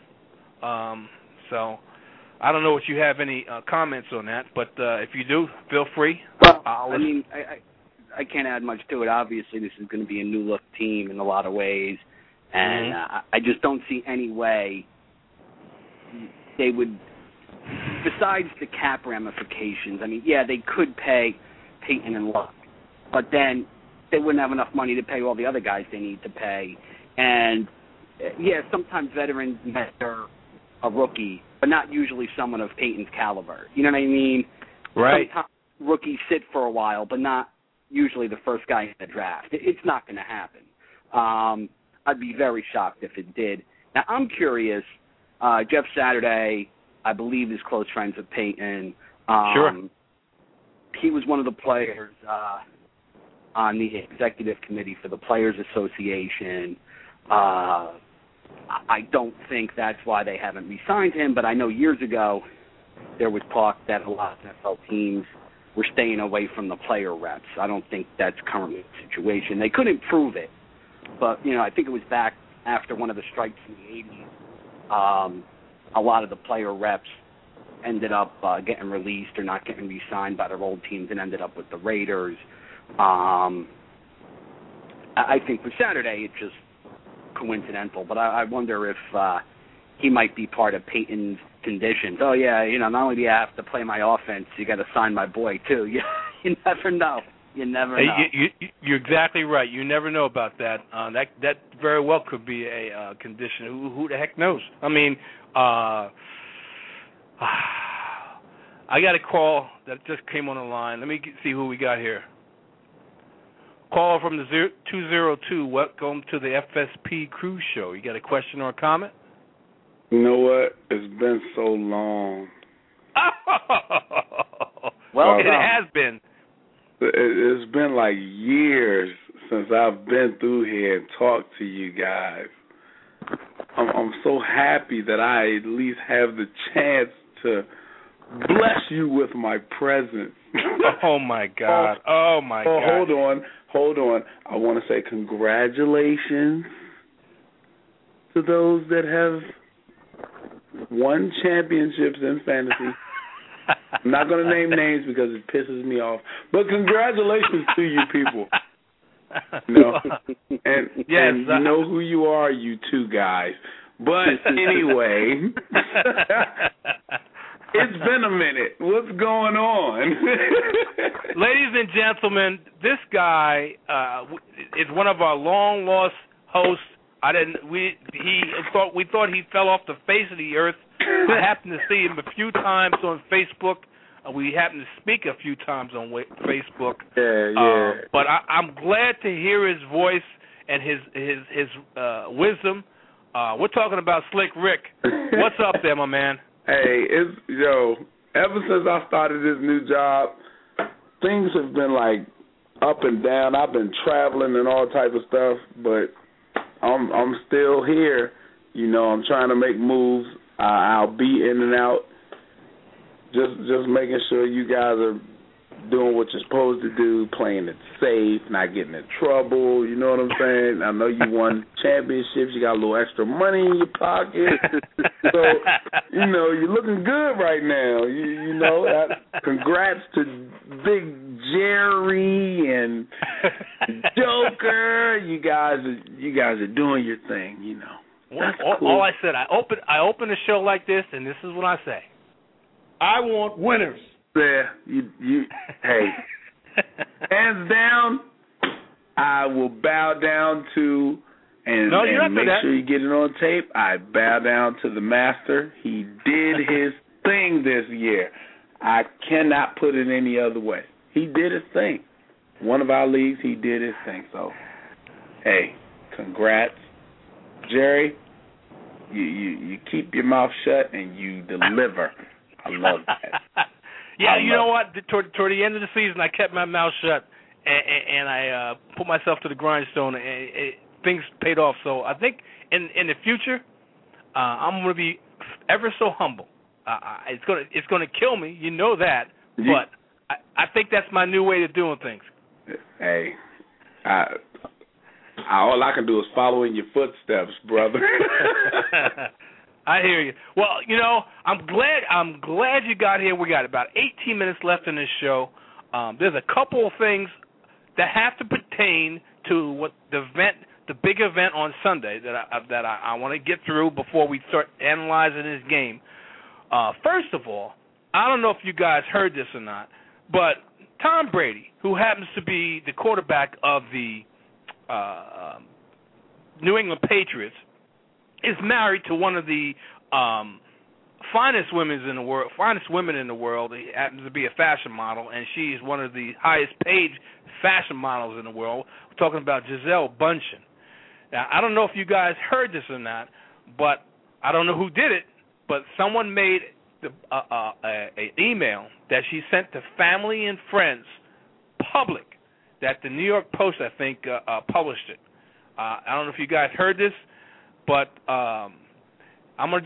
So I don't know if you have any comments on that, but if you do, feel free. Well, I mean, I can't add much to it. Obviously, this is going to be a new-look team in a lot of ways, and I just don't see any way they would, besides the cap ramifications. I mean, yeah, they could pay Peyton and Luck, but then they wouldn't have enough money to pay all the other guys they need to pay. And, yeah, sometimes veterans mentor a rookie, but not usually someone of Peyton's caliber. You know what I mean? Right. Sometimes rookies sit for a while, but not usually the first guy in the draft. It's not going to happen. I'd be very shocked if it did. Now, I'm curious. Jeff Saturday, I believe, is close friends with Peyton. Sure. He was one of the players on the executive committee for the Players Association. I don't think that's why they haven't re-signed him, but I know years ago there was talk that a lot of NFL teams were staying away from the player reps. I don't think that's currently the situation. They couldn't prove it, but, I think it was back after one of the strikes in the 80s. A lot of the player reps ended up getting released or not getting re-signed by their old teams and ended up with the Raiders. I think for Saturday it's just coincidental, but I wonder if he might be part of Peyton's conditions. Oh, yeah, not only do you have to play my offense, you got to sign my boy, too. You never know. You never know. You're exactly right. You never know about that. That very well could be a condition. Who the heck knows? I mean, I got a call that just came on the line. Let me see who we got here. Call from the 202. Welcome to the FSP Crew Show. You got a question or a comment? You know what? It's been so long. Well, it has been. It's been like years since I've been through here and talked to you guys. I'm so happy that I at least have the chance to bless you with my presence. Oh, my God. Oh, my God. Hold on. I want to say congratulations to those that have won championships in fantasy. I'm not going to name names because it pisses me off, but congratulations to you people. And you know who you are, you two guys. But anyway, it's been a minute. What's going on? Ladies and gentlemen, this guy is one of our long lost hosts. We thought he fell off the face of the earth. I happened to see him a few times on Facebook. We happened to speak a few times on Facebook. Yeah. But I'm glad to hear his voice and his wisdom. We're talking about Slick Rick. What's up there, my man? Hey, ever since I started this new job, things have been like up and down. I've been traveling and all type of stuff, but I'm still here. You know, I'm trying to make moves. I'll be in and out. Just making sure you guys are doing what you're supposed to do, playing it safe, not getting in trouble. You know what I'm saying? I know you won championships. You got a little extra money in your pocket. So, you know, you're looking good right now. You know, congrats to Big Jerry and Joker. You guys are doing your thing, you know. All I said, I open a show like this, and this is what I say. I want winners. Yeah, hey, hands down, I will bow down to, and make sure you get it on tape, I bow down to the master. He did his thing this year. I cannot put it any other way. He did his thing. One of our leagues, he did his thing. So, hey, congrats. Jerry, you keep your mouth shut and you deliver. I love that. Yeah, you know what? Toward the end of the season, I kept my mouth shut, and I put myself to the grindstone, and things paid off. So I think in the future, I'm going to be ever so humble. It's gonna kill me, you know that, but I think that's my new way of doing things. Hey, all I can do is follow in your footsteps, brother. I hear you. Well, you know, I'm glad you got here. We got about 18 minutes left in this show. There's a couple of things that have to pertain to what the big event on Sunday that I want to get through before we start analyzing this game. First of all, I don't know if you guys heard this or not, but Tom Brady, who happens to be the quarterback of the New England Patriots, is married to one of the finest women in the world. He happens to be a fashion model, and she's one of the highest paid fashion models in the world. We're talking about Gisele Bündchen. Now, I don't know if you guys heard this or not, but I don't know who did it, but someone made an email that she sent to family and friends, public, that the New York Post, I think, published it. I don't know if you guys heard this, but I'm gonna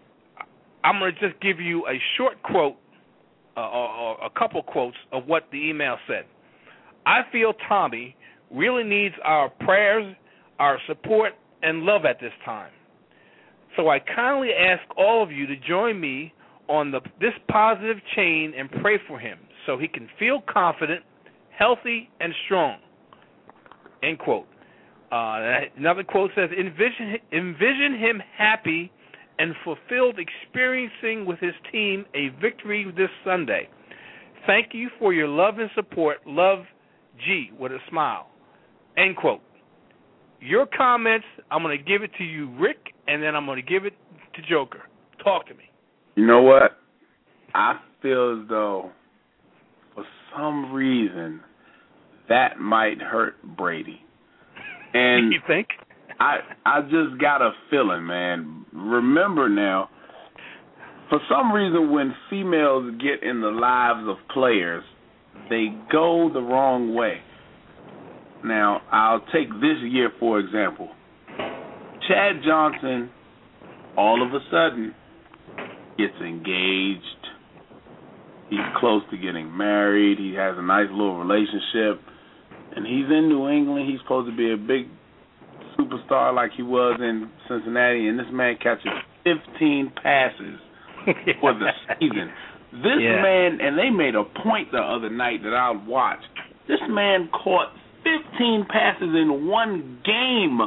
just give you a short quote or a couple quotes of what the email said. I feel Tommy really needs our prayers, our support, and love at this time. So I kindly ask all of you to join me on this positive chain and pray for him so he can feel confident, healthy, and strong. End quote. Another quote says, envision him happy and fulfilled, experiencing with his team a victory this Sunday. Thank you for your love and support. Love, G, with a smile. End quote. Your comments, I'm going to give it to you, Rick, and then I'm going to give it to Joker. Talk to me. You know what? I feel as though, for some reason, that might hurt Brady. And you think? I just got a feeling, man. Remember now, for some reason when females get in the lives of players, they go the wrong way. Now, I'll take this year, for example. Chad Johnson, all of a sudden, gets engaged. He's close to getting married. He has a nice little relationship. And he's in New England. He's supposed to be a big superstar like he was in Cincinnati. And this man catches 15 passes for the season. This man, and they made a point the other night that I watched. This man caught 15 passes in one game.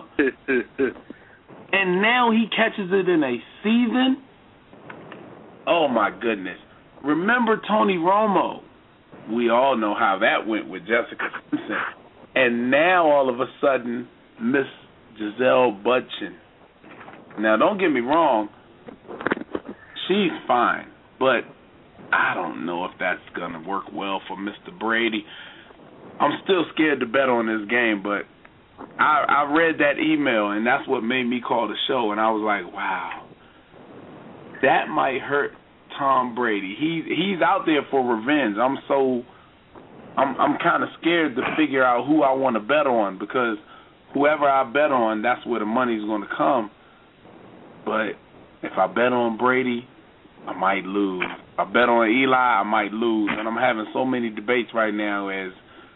And now he catches it in a season? Oh, my goodness. Remember Tony Romo. We all know how that went with Jessica Simpson. And now, all of a sudden, Miss Gisele Bündchen. Now, don't get me wrong. She's fine. But I don't know if that's going to work well for Mr. Brady. I'm still scared to bet on this game, but I read that email, and that's what made me call the show. And I was like, wow, that might hurt Tom Brady. He's out there for revenge. I'm so I'm kind of scared to figure out who I want to bet on, because whoever I bet on, that's where the money's going to come. But if I bet on Brady, I might lose. If I bet on Eli, I might lose. And I'm having so many debates right now. Is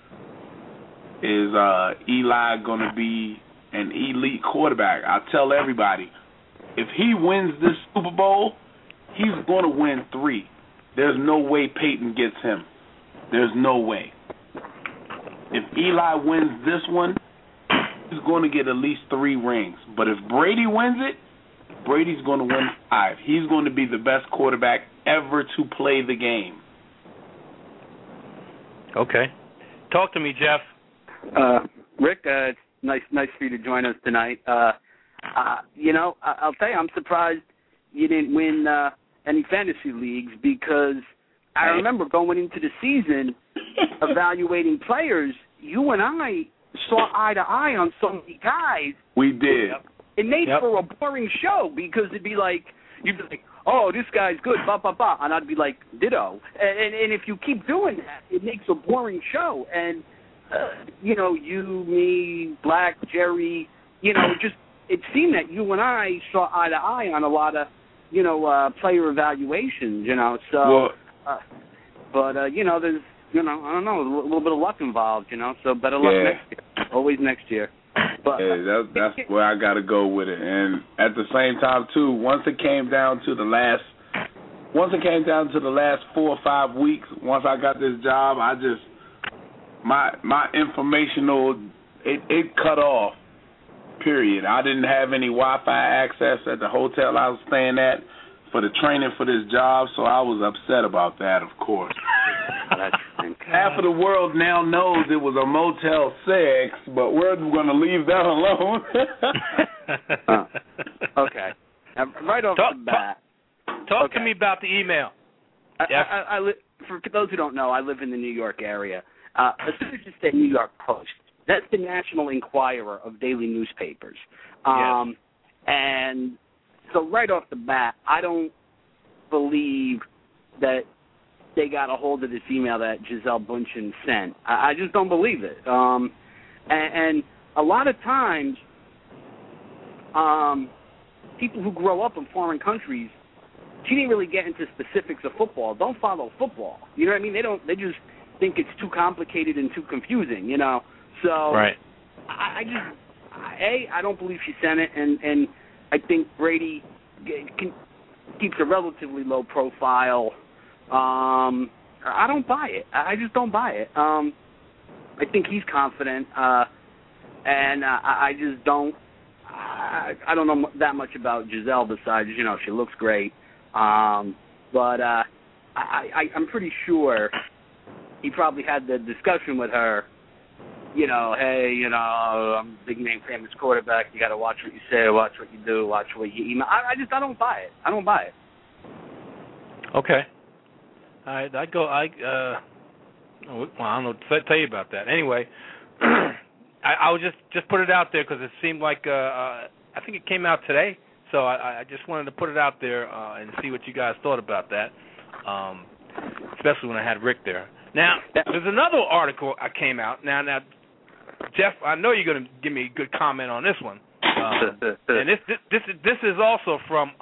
Eli going to be an elite quarterback? I tell everybody, if he wins this Super Bowl, he's going to win 3. There's no way Peyton gets him. There's no way. If Eli wins this one, he's going to get at least 3 rings. But if Brady wins it, Brady's going to win 5. He's going to be the best quarterback ever to play the game. Okay. Talk to me, Jeff. Rick, it's nice for you to join us tonight. I'll tell you, I'm surprised you didn't win any fantasy leagues, because I remember going into the season evaluating players. You and I saw eye to eye on so many guys. We did. It made for a boring show, because you'd be like, oh, this guy's good, blah, blah, blah. And I'd be like, ditto. And if you keep doing that, it makes a boring show. And, you, me, Black, Jerry, it seemed that you and I saw eye to eye on a lot of, player evaluations, So, but there's, I don't know, a little bit of luck involved, So better luck next year. Always next year. But, that's where I got to go with it. And at the same time, too, once it came down to the last 4 or 5 weeks, once I got this job, my informational, it cut off, period. I didn't have any Wi-Fi access at the hotel I was staying at for the training for this job, so I was upset about that, of course. Half of the world now knows it was a Motel 6, but we're going to leave that alone. Okay. Right off the bat. Talk to me about the email. For those who don't know, I live in the New York area. As soon as you say New York Post, that's the National Enquirer of daily newspapers. And so right off the bat, I don't believe that they got a hold of this email that Gisele Bündchen sent. I just don't believe it. And a lot of times, people who grow up in foreign countries, she didn't really get into specifics of football. Don't follow football. You know what I mean? They just think it's too complicated and too confusing. So right. I don't believe she sent it, and I think Brady keeps a relatively low profile. I don't buy it. I just don't buy it. I think he's confident, and I just don't. I don't know that much about Gisele besides she looks great. But I'm pretty sure he probably had the discussion with her. Hey, I'm a big name famous quarterback. You got to watch what you say, watch what you do, watch what you email. I don't buy it. I don't buy it. Okay. All right, I don't know what to tell you about that. Anyway, I would just put it out there because it seemed like I think it came out today, so I just wanted to put it out there and see what you guys thought about that, especially when I had Rick there. Now, there's another article I came out. Now, Jeff, I know you're going to give me a good comment on this one, and this is also from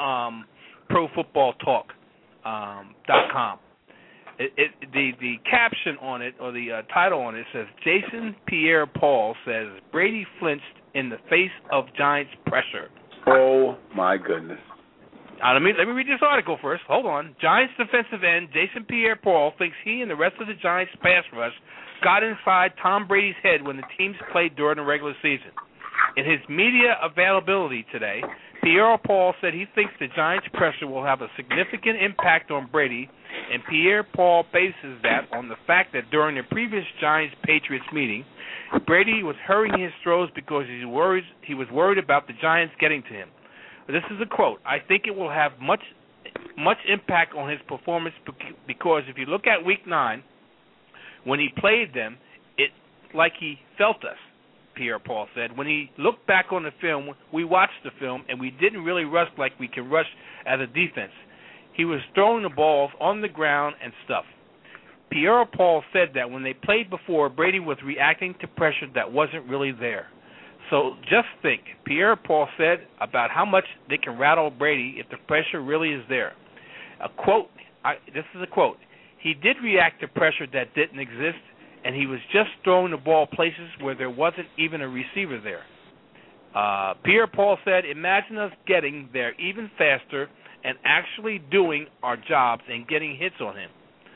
ProFootballTalk.com. The caption on it, or the title on it, says, Jason Pierre-Paul says Brady flinched in the face of Giants pressure. Oh, my goodness. Let me read this article first. Hold on. Giants defensive end Jason Pierre-Paul thinks he and the rest of the Giants pass rush got inside Tom Brady's head when the teams played during the regular season. In his media availability today, Pierre-Paul said he thinks the Giants' pressure will have a significant impact on Brady, and Pierre-Paul bases that on the fact that during the previous Giants-Patriots meeting, Brady was hurrying his throws because he was worried about the Giants getting to him. This is a quote. I think it will have much impact on his performance because if you look at Week 9, when he played them, it's like he felt us, Pierre-Paul said. When he looked back on the film, we watched the film, and we didn't really rush like we can rush as a defense. He was throwing the balls on the ground and stuff. Pierre Paul said that when they played before, Brady was reacting to pressure that wasn't really there. So just think, Pierre Paul said about how much they can rattle Brady if the pressure really is there. A quote, this is a quote, he did react to pressure that didn't exist, and he was just throwing the ball places where there wasn't even a receiver there. Pierre Paul said, imagine us getting there even faster and actually doing our jobs and getting hits on him.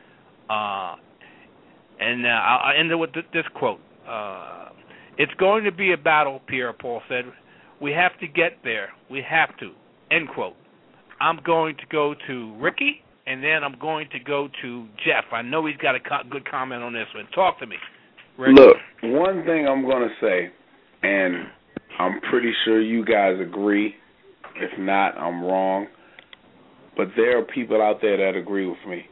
And I'll end it with this quote. It's going to be a battle, Pierre Paul said. We have to get there. We have to. End quote. I'm going to go to Ricky, and then I'm going to go to Jeff. I know he's got a good comment on this one. Talk to me, Ricky. Look, one thing I'm going to say, and I'm pretty sure you guys agree. If not, I'm wrong. But there are people out there that agree with me.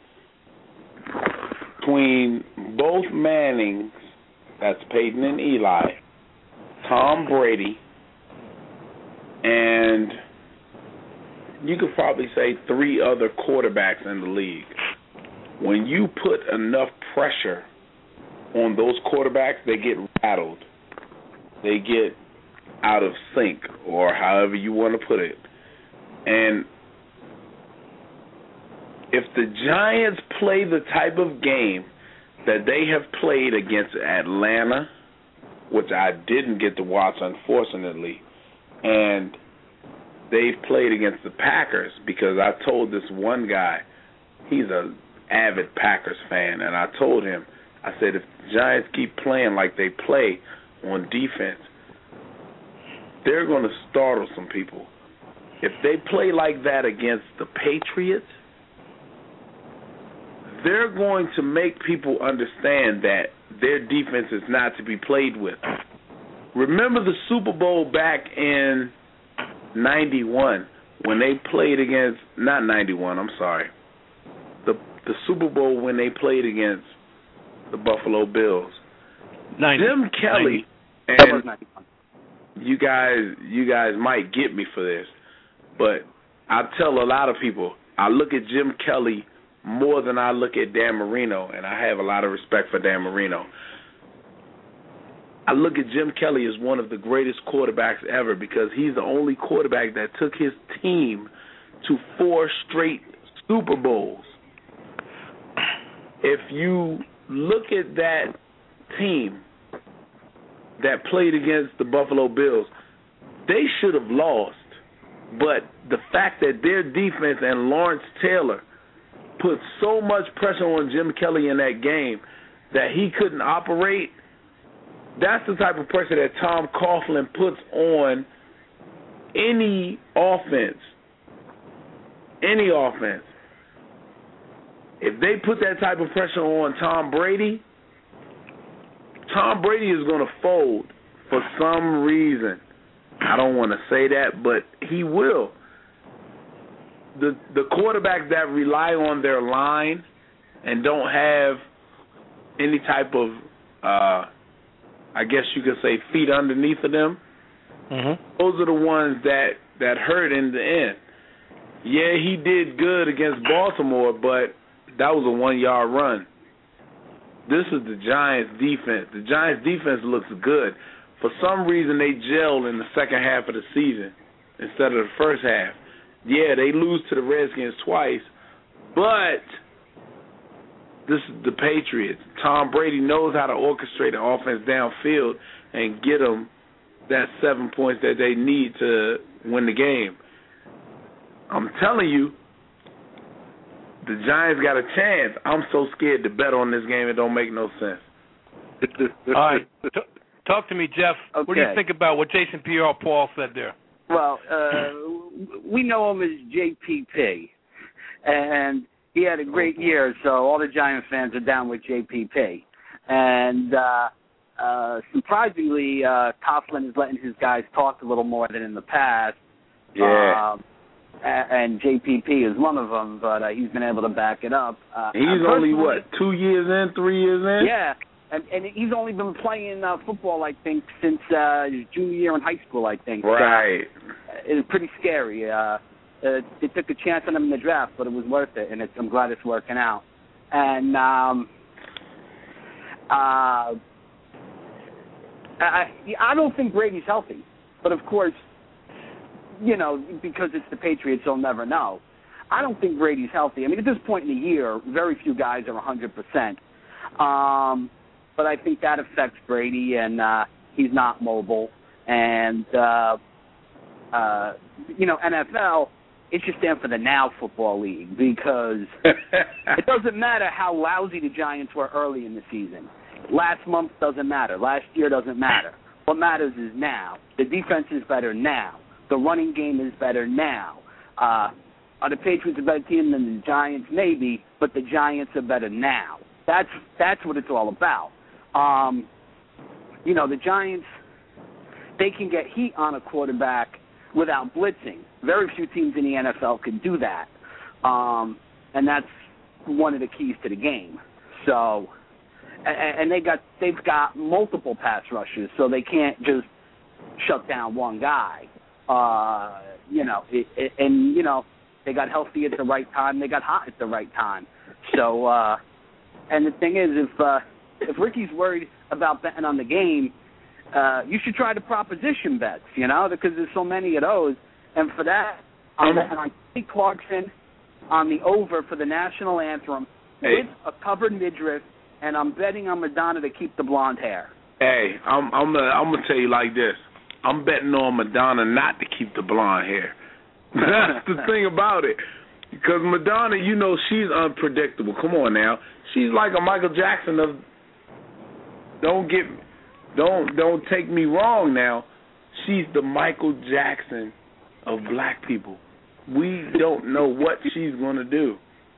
Between both Mannings, that's Peyton and Eli, Tom Brady, and you could probably say 3 other quarterbacks in the league. When you put enough pressure on those quarterbacks, they get rattled. They get out of sync, or however you want to put it. And if the Giants play the type of game that they have played against Atlanta, which I didn't get to watch, unfortunately, and they've played against the Packers, because I told this one guy, he's an avid Packers fan, and I told him, I said, if the Giants keep playing like they play on defense, they're going to startle some people. If they play like that against the Patriots, they're going to make people understand that their defense is not to be played with. Remember the Super Bowl back in 91 when they played against, not 91, I'm sorry, the Super Bowl when they played against the Buffalo Bills. 90. Jim Kelly, 90. and you guys might get me for this, but I tell a lot of people, I look at Jim Kelly more than I look at Dan Marino, and I have a lot of respect for Dan Marino. I look at Jim Kelly as one of the greatest quarterbacks ever, because he's the only quarterback that took his team to 4 straight Super Bowls. If you look at that team that played against the Buffalo Bills, they should have lost. But the fact that their defense and Lawrence Taylor put so much pressure on Jim Kelly in that game that he couldn't operate, that's the type of pressure that Tom Coughlin puts on any offense. Any offense. If they put that type of pressure on Tom Brady is going to fold for some reason. I don't want to say that, but he will. The quarterbacks that rely on their line and don't have any type of, I guess you could say, feet underneath of them, those are the ones that hurt in the end. Yeah, he did good against Baltimore, but that was a 1-yard run. This is the Giants' defense. The Giants' defense looks good. For some reason, they gel in the second half of the season instead of the first half. Yeah, they lose to the Redskins twice, but this is the Patriots. Tom Brady knows how to orchestrate the offense downfield and get them that 7 points that they need to win the game. I'm telling you, the Giants got a chance. I'm so scared to bet on this game, it don't make no sense. All right. Talk to me, Jeff. Okay. What do you think about what Jason Pierre-Paul said there? Well, we know him as JPP, and he had a great year, so all the Giant fans are down with JPP. And surprisingly, Coughlin is letting his guys talk a little more than in the past. Yeah. And JPP is one of them, but he's been able to back it up. He's only, 2 years in, 3 years in? Yeah, and he's only been playing football, I think, since his junior year in high school, I think. Right. It was pretty scary. They took a chance on him in the draft, but it was worth it, and I'm glad it's working out. And I don't think Brady's healthy, but of course, because it's the Patriots, they'll never know. I don't think Brady's healthy. I mean, at this point in the year, very few guys are 100%. But I think that affects Brady, and he's not mobile. And, NFL, it should stand for the Now Football League, because it doesn't matter how lousy the Giants were early in the season. Last month doesn't matter. Last year doesn't matter. What matters is now. The defense is better now. The running game is better now. Are the Patriots a better team than the Giants? Maybe, but the Giants are better now. That's what it's all about. The Giants, they can get heat on a quarterback without blitzing. Very few teams in the NFL can do that, and that's one of the keys to the game. So, and they've got multiple pass rushers, so they can't just shut down one guy. They got healthy at the right time. They got hot at the right time. So, and the thing is, if Ricky's worried about betting on the game, you should try the proposition bets, because there's so many of those. And for that, I'm betting on Kelly Clarkson on the over for the national anthem with a covered midriff, and I'm betting on Madonna to keep the blonde hair. Hey, I'm gonna tell you like this. I'm betting on Madonna not to keep the blonde hair. That's the thing about it. Because Madonna, she's unpredictable. Come on now. She's like a Michael Jackson of, don't take me wrong now. She's the Michael Jackson of black people. We don't know what she's going to do.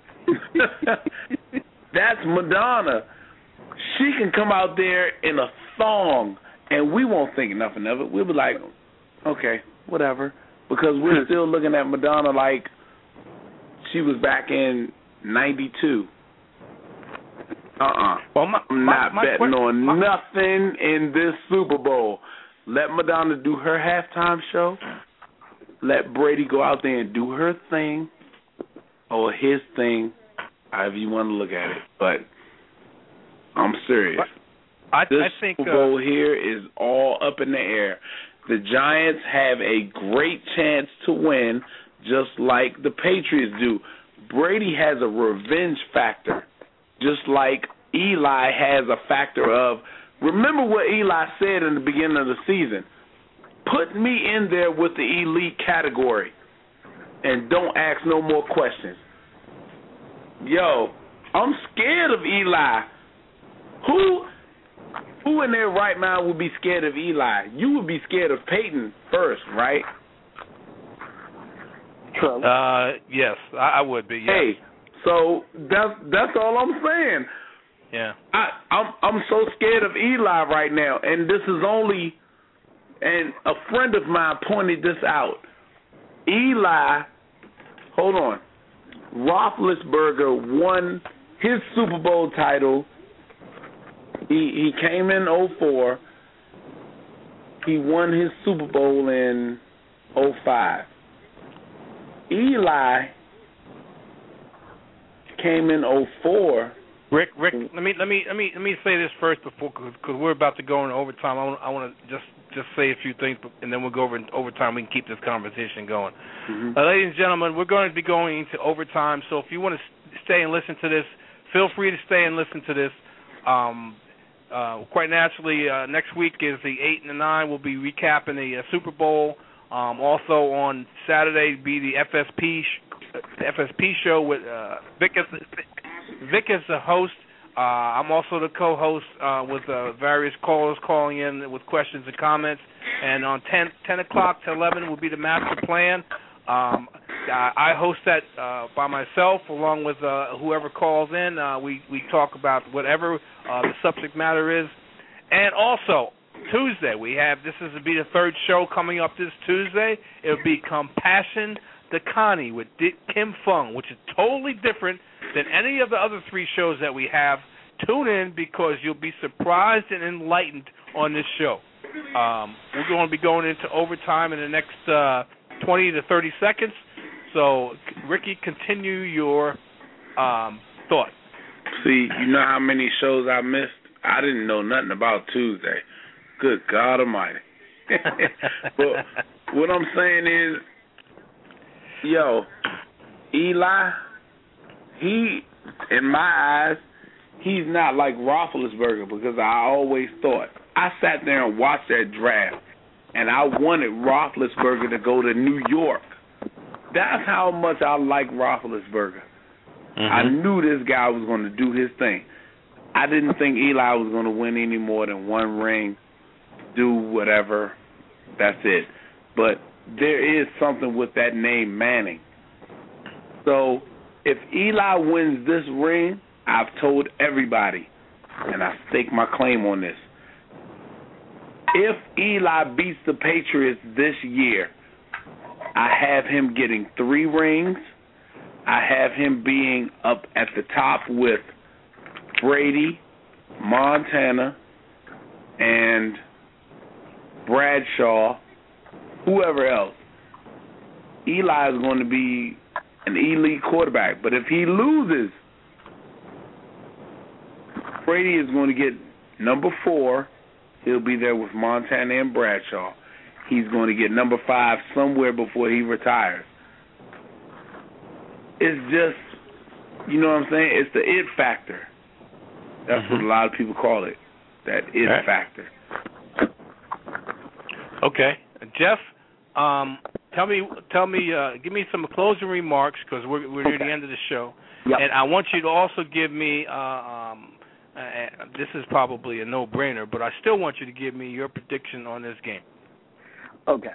That's Madonna. She can come out there in a thong, and we won't think nothing of it. We'll be like, okay, whatever. Because we're still looking at Madonna like she was back in 92. Well, I'm not betting on nothing in this Super Bowl. Let Madonna do her halftime show. Let Brady go out there and do her thing or his thing, however you want to look at it. But I'm serious. I think Super Bowl here is all up in the air. The Giants have a great chance to win, just like the Patriots do. Brady has a revenge factor, just like Eli has a factor of, remember what Eli said in the beginning of the season, put me in there with the elite category and don't ask no more questions. Yo, I'm scared of Eli. Who in their right mind would be scared of Eli? You would be scared of Peyton first, right? True. Yes, I would be. Yes. Hey, so that's all I'm saying. Yeah. I'm so scared of Eli right now, and this is only, and a friend of mine pointed this out. Eli, hold on, Roethlisberger won his Super Bowl title. He came in 2004. He won his Super Bowl in 2005. Eli came in 2004. Rick, let me say this first before, because we're about to go into overtime. I want to just say a few things, and then we'll go over in overtime. We can keep this conversation going. Mm-hmm. Ladies and gentlemen, we're going to be going into overtime. So if you want to stay and listen to this, feel free to stay and listen to this. Quite naturally, next week is the 8 and the 9. We'll be recapping the Super Bowl. Also on Saturday, be the FSP show with Vic as the host. I'm also the co-host with various callers calling in with questions and comments. And on 10 o'clock to 11 will be the master plan. I host that by myself along with whoever calls in. We talk about whatever the subject matter is. And also, Tuesday, this will be the third show coming up this Tuesday. It'll be Compassion Dakani with Kim Fung, which is totally different than any of the other three shows that we have. Tune in because you'll be surprised and enlightened on this show. We're going to be going into overtime in the next 20 to 30 seconds. So, Ricky, continue your thought. See, you know how many shows I missed? I didn't know nothing about Tuesday. Good God Almighty. But what I'm saying is, Eli, he, in my eyes, he's not like Roethlisberger, because I always thought, I sat there and watched that draft, and I wanted Roethlisberger to go to New York. That's how much I like Roethlisberger. I knew this guy was going to do his thing. I didn't think Eli was going to win any more than one ring, do whatever, that's it. But there is something with that name Manning. So if Eli wins this ring, I've told everybody, and I stake my claim on this, if Eli beats the Patriots this year, I have him getting 3 rings. I have him being up at the top with Brady, Montana, and Bradshaw, whoever else. Eli is going to be an elite quarterback. But if he loses, Brady is going to get number 4. He'll be there with Montana and Bradshaw. He's going to get number 5 somewhere before he retires. It's just, you know what I'm saying? It's the it factor. That's what a lot of people call it, that it factor. Okay. Jeff, tell me, give me some closing remarks, because we're near the end of the show. Yep. And I want you to also give me, this is probably a no-brainer, but I still want you to give me your prediction on this game. Okay.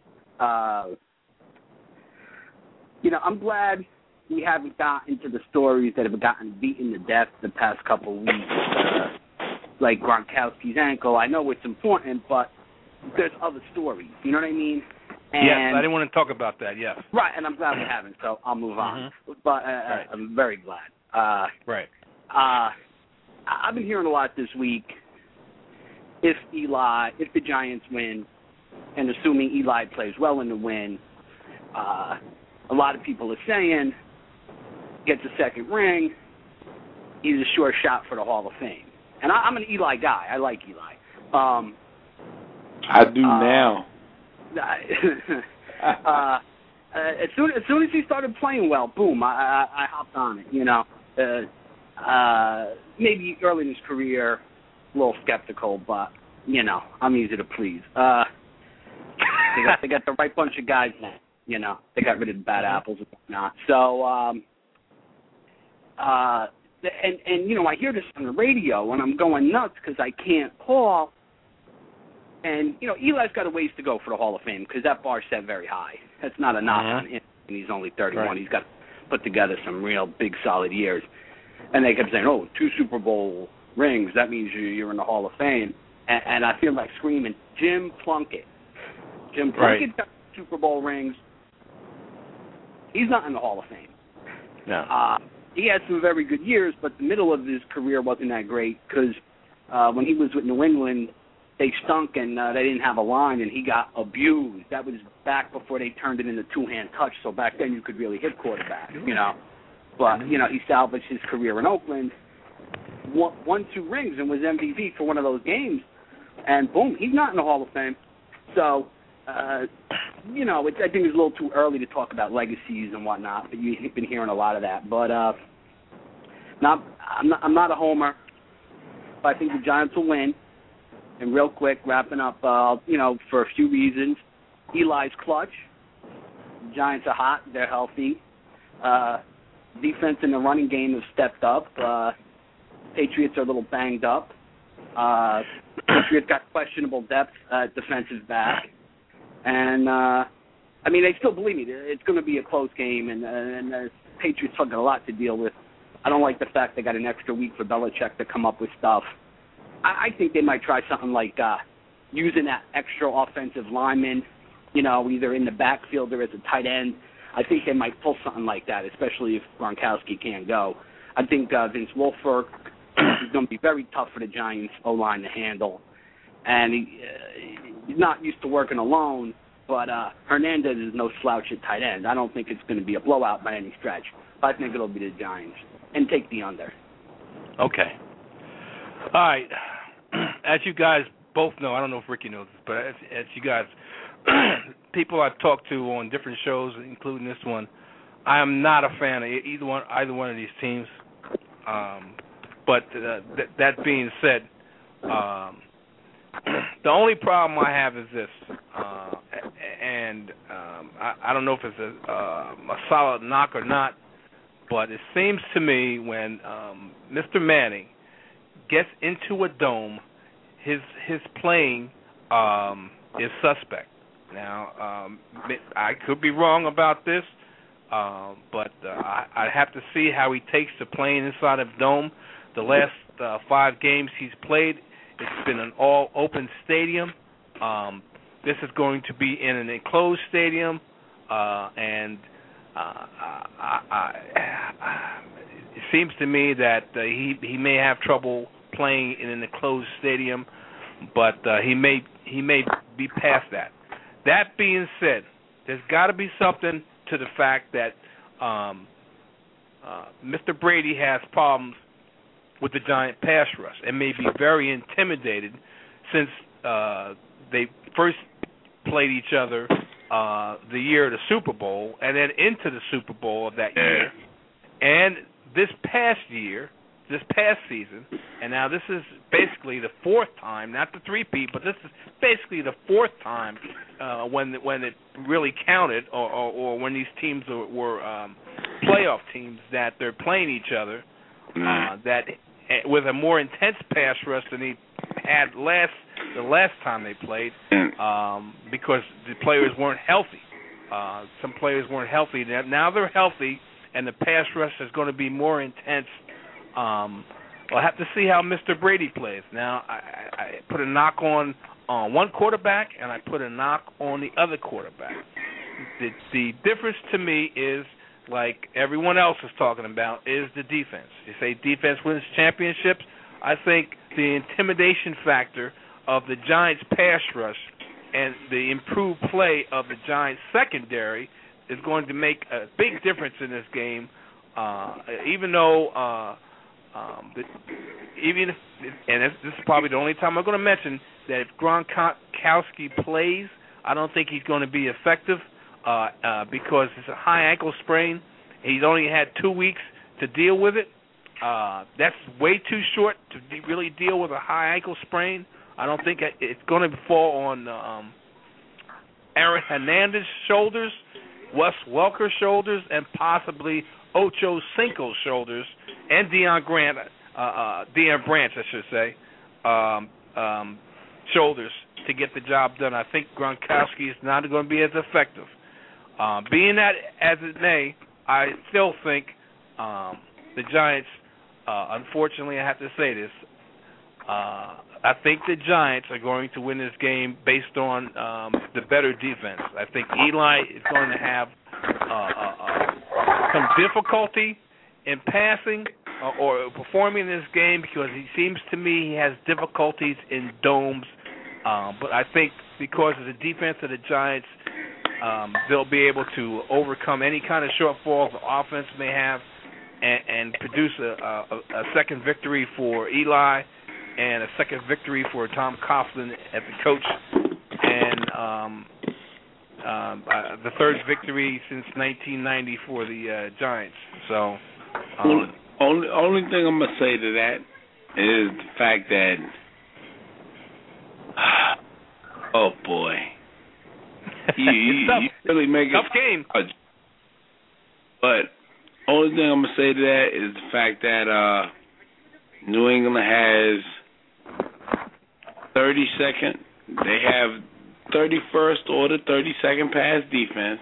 I'm glad we haven't gotten to the stories that have gotten beaten to death the past couple of weeks, like Gronkowski's ankle. I know it's important, but there's other stories. You know what I mean? And yes, I didn't want to talk about that, yes. Right, and I'm glad we haven't, so I'll move on. But right. I'm very glad. Right. I've been hearing a lot this week, if the Giants win, and assuming Eli plays well in the win, a lot of people are saying, gets a second ring, he's a sure shot for the Hall of Fame. And I'm an Eli guy. I like Eli. I do now. As soon as he started playing well, boom, I hopped on it. Maybe early in his career, a little skeptical, but I'm easy to please. They got the right bunch of guys now. They got rid of the bad apples and whatnot. So, I hear this on the radio, and I'm going nuts because I can't call. And, Eli's got a ways to go for the Hall of Fame because that bar's set very high. That's not a knock on him, and he's only 31. Right. He's got to put together some real big, solid years. And they kept saying, 2 Super Bowl rings, that means you're in the Hall of Fame. And I feel like screaming, Jim Plunkett. Jim Plunkett got Super Bowl rings. He's not in the Hall of Fame. No. He had some very good years, but the middle of his career wasn't that great because when he was with New England, they stunk and they didn't have a line, and he got abused. That was back before they turned it into two-hand touch, so back then you could really hit quarterback, But, he salvaged his career in Oakland, won 2 rings and was MVP for one of those games, and boom, he's not in the Hall of Fame. So, I think it's a little too early to talk about legacies and whatnot, but you've been hearing a lot of that. But I'm not a homer, but I think the Giants will win. And real quick, wrapping up, for a few reasons. Eli's clutch. The Giants are hot. They're healthy. Defense and the running game have stepped up. Patriots are a little banged up. Patriots got questionable depth at defensive back. And, they still believe me. It's going to be a close game, and the Patriots have got a lot to deal with. I don't like the fact they got an extra week for Belichick to come up with stuff. I think they might try something like using that extra offensive lineman, either in the backfield or as a tight end. I think they might pull something like that, especially if Gronkowski can't go. I think Vince Wilfork is going to be very tough for the Giants O-line to handle. And he's not used to working alone, but Hernandez is no slouch at tight end. I don't think it's going to be a blowout by any stretch. But I think it'll be the Giants. And take the under. Okay. All right. as you guys both know, I don't know if Ricky knows this, but as you guys, people I've talked to on different shows, including this one, I am not a fan of either one of these teams. But that being said, the only problem I have is this, and I don't know if it's a solid knock or not, but it seems to me when Mr. Manning gets into a dome, his playing is suspect. Now, I could be wrong about this, but I have to see how he takes to playing inside of dome. The last 5 games he's played, it's been an all-open stadium. This is going to be in an enclosed stadium, and it seems to me that he may have trouble playing in an enclosed stadium, but he may be past that. That being said, there's got to be something to the fact that Mr. Brady has problems with the Giant pass rush and may be very intimidated since they first played each other the year of the Super Bowl and then into the Super Bowl of that year. And this past season, and now this is basically the 4th time, not the three-peat, but this is basically the 4th time when it really counted, or when these teams were playoff teams that they're playing each other, that with a more intense pass rush than he had the last time they played, because the players weren't healthy. Some players weren't healthy. Now they're healthy, and the pass rush is going to be more intense. We'll have to see how Mr. Brady plays. Now, I put a knock on one quarterback, and I put a knock on the other quarterback. The difference to me is, like everyone else is talking about, is the defense. You say defense wins championships. I think the intimidation factor of the Giants' pass rush and the improved play of the Giants' secondary is going to make a big difference in this game. Even though, this is probably the only time I'm going to mention that if Gronkowski plays, I don't think he's going to be effective because it's a high ankle sprain. He's only had 2 weeks to deal with it. That's way too short to really deal with a high ankle sprain. I don't think it's going to fall on Aaron Hernandez's shoulders, Wes Welker's shoulders, and possibly Ocho Cinco's shoulders, and Deion Branch, I should say, shoulders to get the job done. I think Gronkowski is not going to be as effective. Being that as it may, I still think the Giants, unfortunately I have to say this, I think the Giants are going to win this game based on the better defense. I think Eli is going to have some difficulty in passing or performing in this game because he seems to me he has difficulties in domes. But I think because of the defense of the Giants, they'll be able to overcome any kind of shortfalls the offense may have and produce a second victory for Eli and a second victory for Tom Coughlin as the coach, and the third victory since 1990 for the Giants. So, only thing I'm gonna say to that is the fact that, oh boy, you really make tough game. But only thing I'm gonna say to that is the fact that New England has 32nd. They have 31st or the 32nd pass defense,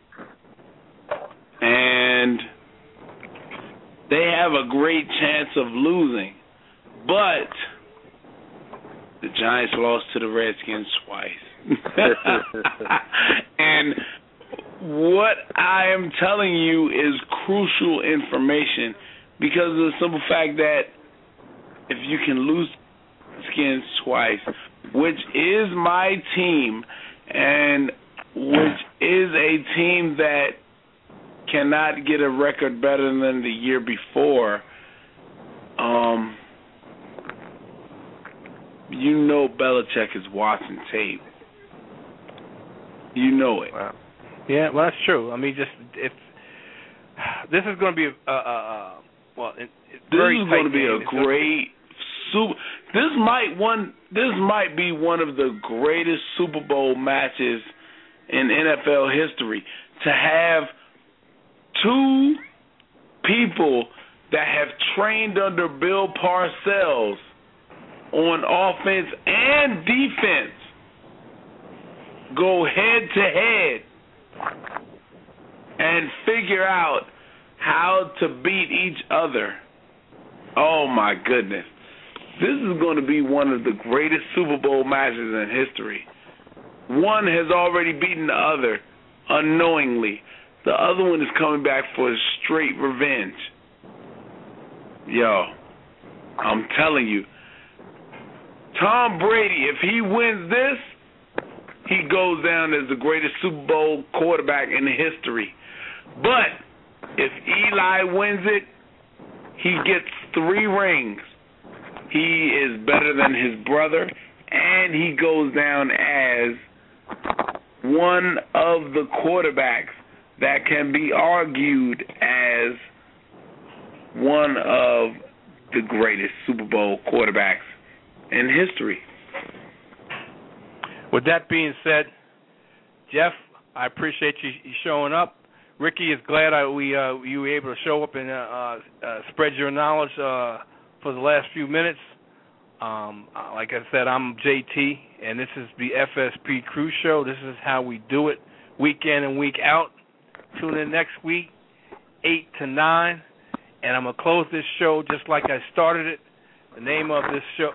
and they have a great chance of losing. But the Giants lost to the Redskins twice. And what I am telling you is crucial information because of the simple fact that if you can lose Skins twice, which is my team, and which is a team that cannot get a record better than the year before, you know Belichick is watching tape. You know it. Wow. Yeah, well, that's true. I mean, just if this is going to be very this is going to be a great super. This might be one of the greatest Super Bowl matches in NFL history. To have two people that have trained under Bill Parcells on offense and defense go head to head and figure out how to beat each other. Oh my goodness. This is going to be one of the greatest Super Bowl matches in history. One has already beaten the other unknowingly. The other one is coming back for straight revenge. Yo, I'm telling you, Tom Brady, if he wins this, he goes down as the greatest Super Bowl quarterback in history. But if Eli wins it, he gets 3 rings. He is better than his brother, and he goes down as one of the quarterbacks that can be argued as one of the greatest Super Bowl quarterbacks in history. With that being said, Jeff, I appreciate you showing up. Ricky is glad you were able to show up and spread your knowledge for the last few minutes. Like I said, I'm JT, and this is the FSP Crew Show. This is how we do it, week in and week out. Tune in next week, 8 to 9, and I'm going to close this show just like I started it. The name of this show,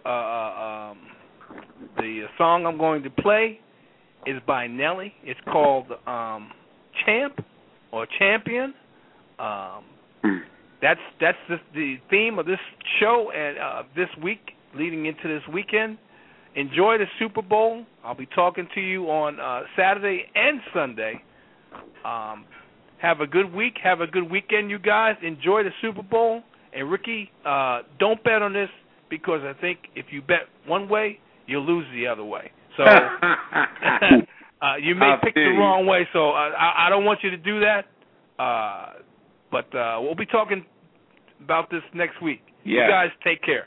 the song I'm going to play is by Nelly. It's called Champ or Champion. That's the theme of this show and this week leading into this weekend. Enjoy the Super Bowl. I'll be talking to you on Saturday and Sunday. Have a good week. Have a good weekend, you guys. Enjoy the Super Bowl. And, Ricky, don't bet on this because I think if you bet one way, you'll lose the other way. So you may pick the wrong way. So I don't want you to do that. But we'll be talking about this next week. Yeah. You guys take care.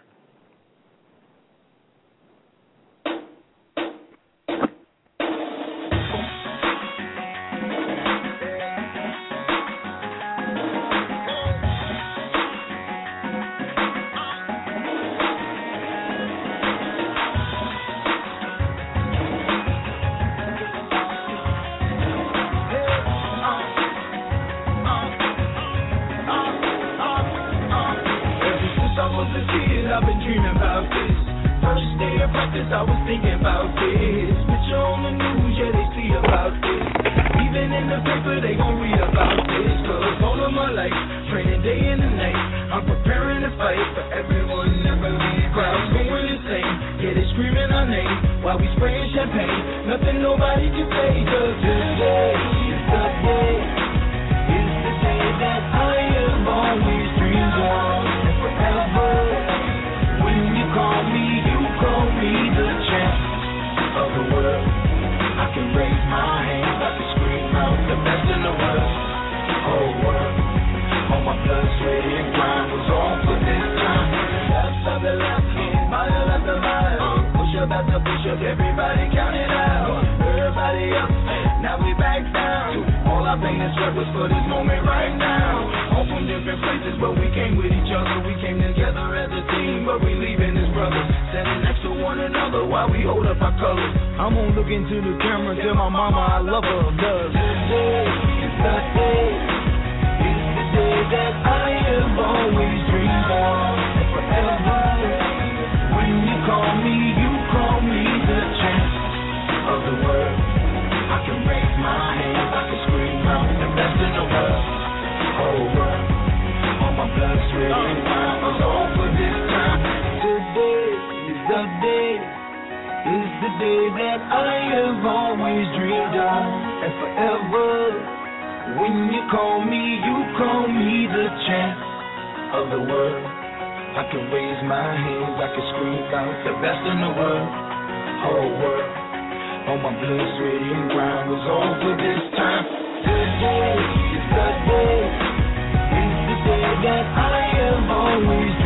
I've been dreaming about this. First day of practice, I was thinking about this. Picture on the news, yeah, they see about this. Even in the paper, they gon' read about this. Cause all of my life, training day and the night, I'm preparing to fight for everyone, never leave. Crowds going insane, yeah, they screaming our name while we spraying champagne. Nothing nobody can say, cause today is the day. It's the day that I have always dreamed of. And forever. Call me the champ of the world. I can raise my hands, I can scream out the best in the world. Whole world, all my blood, sweat, and grind was all for this time. Left of the left hand, mile after mile. Push up after push up, everybody count it out. Everybody up, now we back down. All our pain and sweat was for this moment right now. All from different places, but we came with each other. We came together as a team, but we leaving as brothers. Standing next to one another while we hold up our colors. I'm gonna look into the camera and tell my mama I love her. Cause today is the day. It's the day that I have always dreamed of. And forever, when you call me the champ of the world. I can raise my hands, I can scream out the best in the world. Whole world, all my blood, sweat, and grind was all for this time. Today is the day, is the day that I have always dreamed of. And forever, when you call me the champ of the world. I can raise my hands, I can scream out the best in the world, whole world. All my blood, sweat, and grind was over this time. Today is the day. It's the day that I have always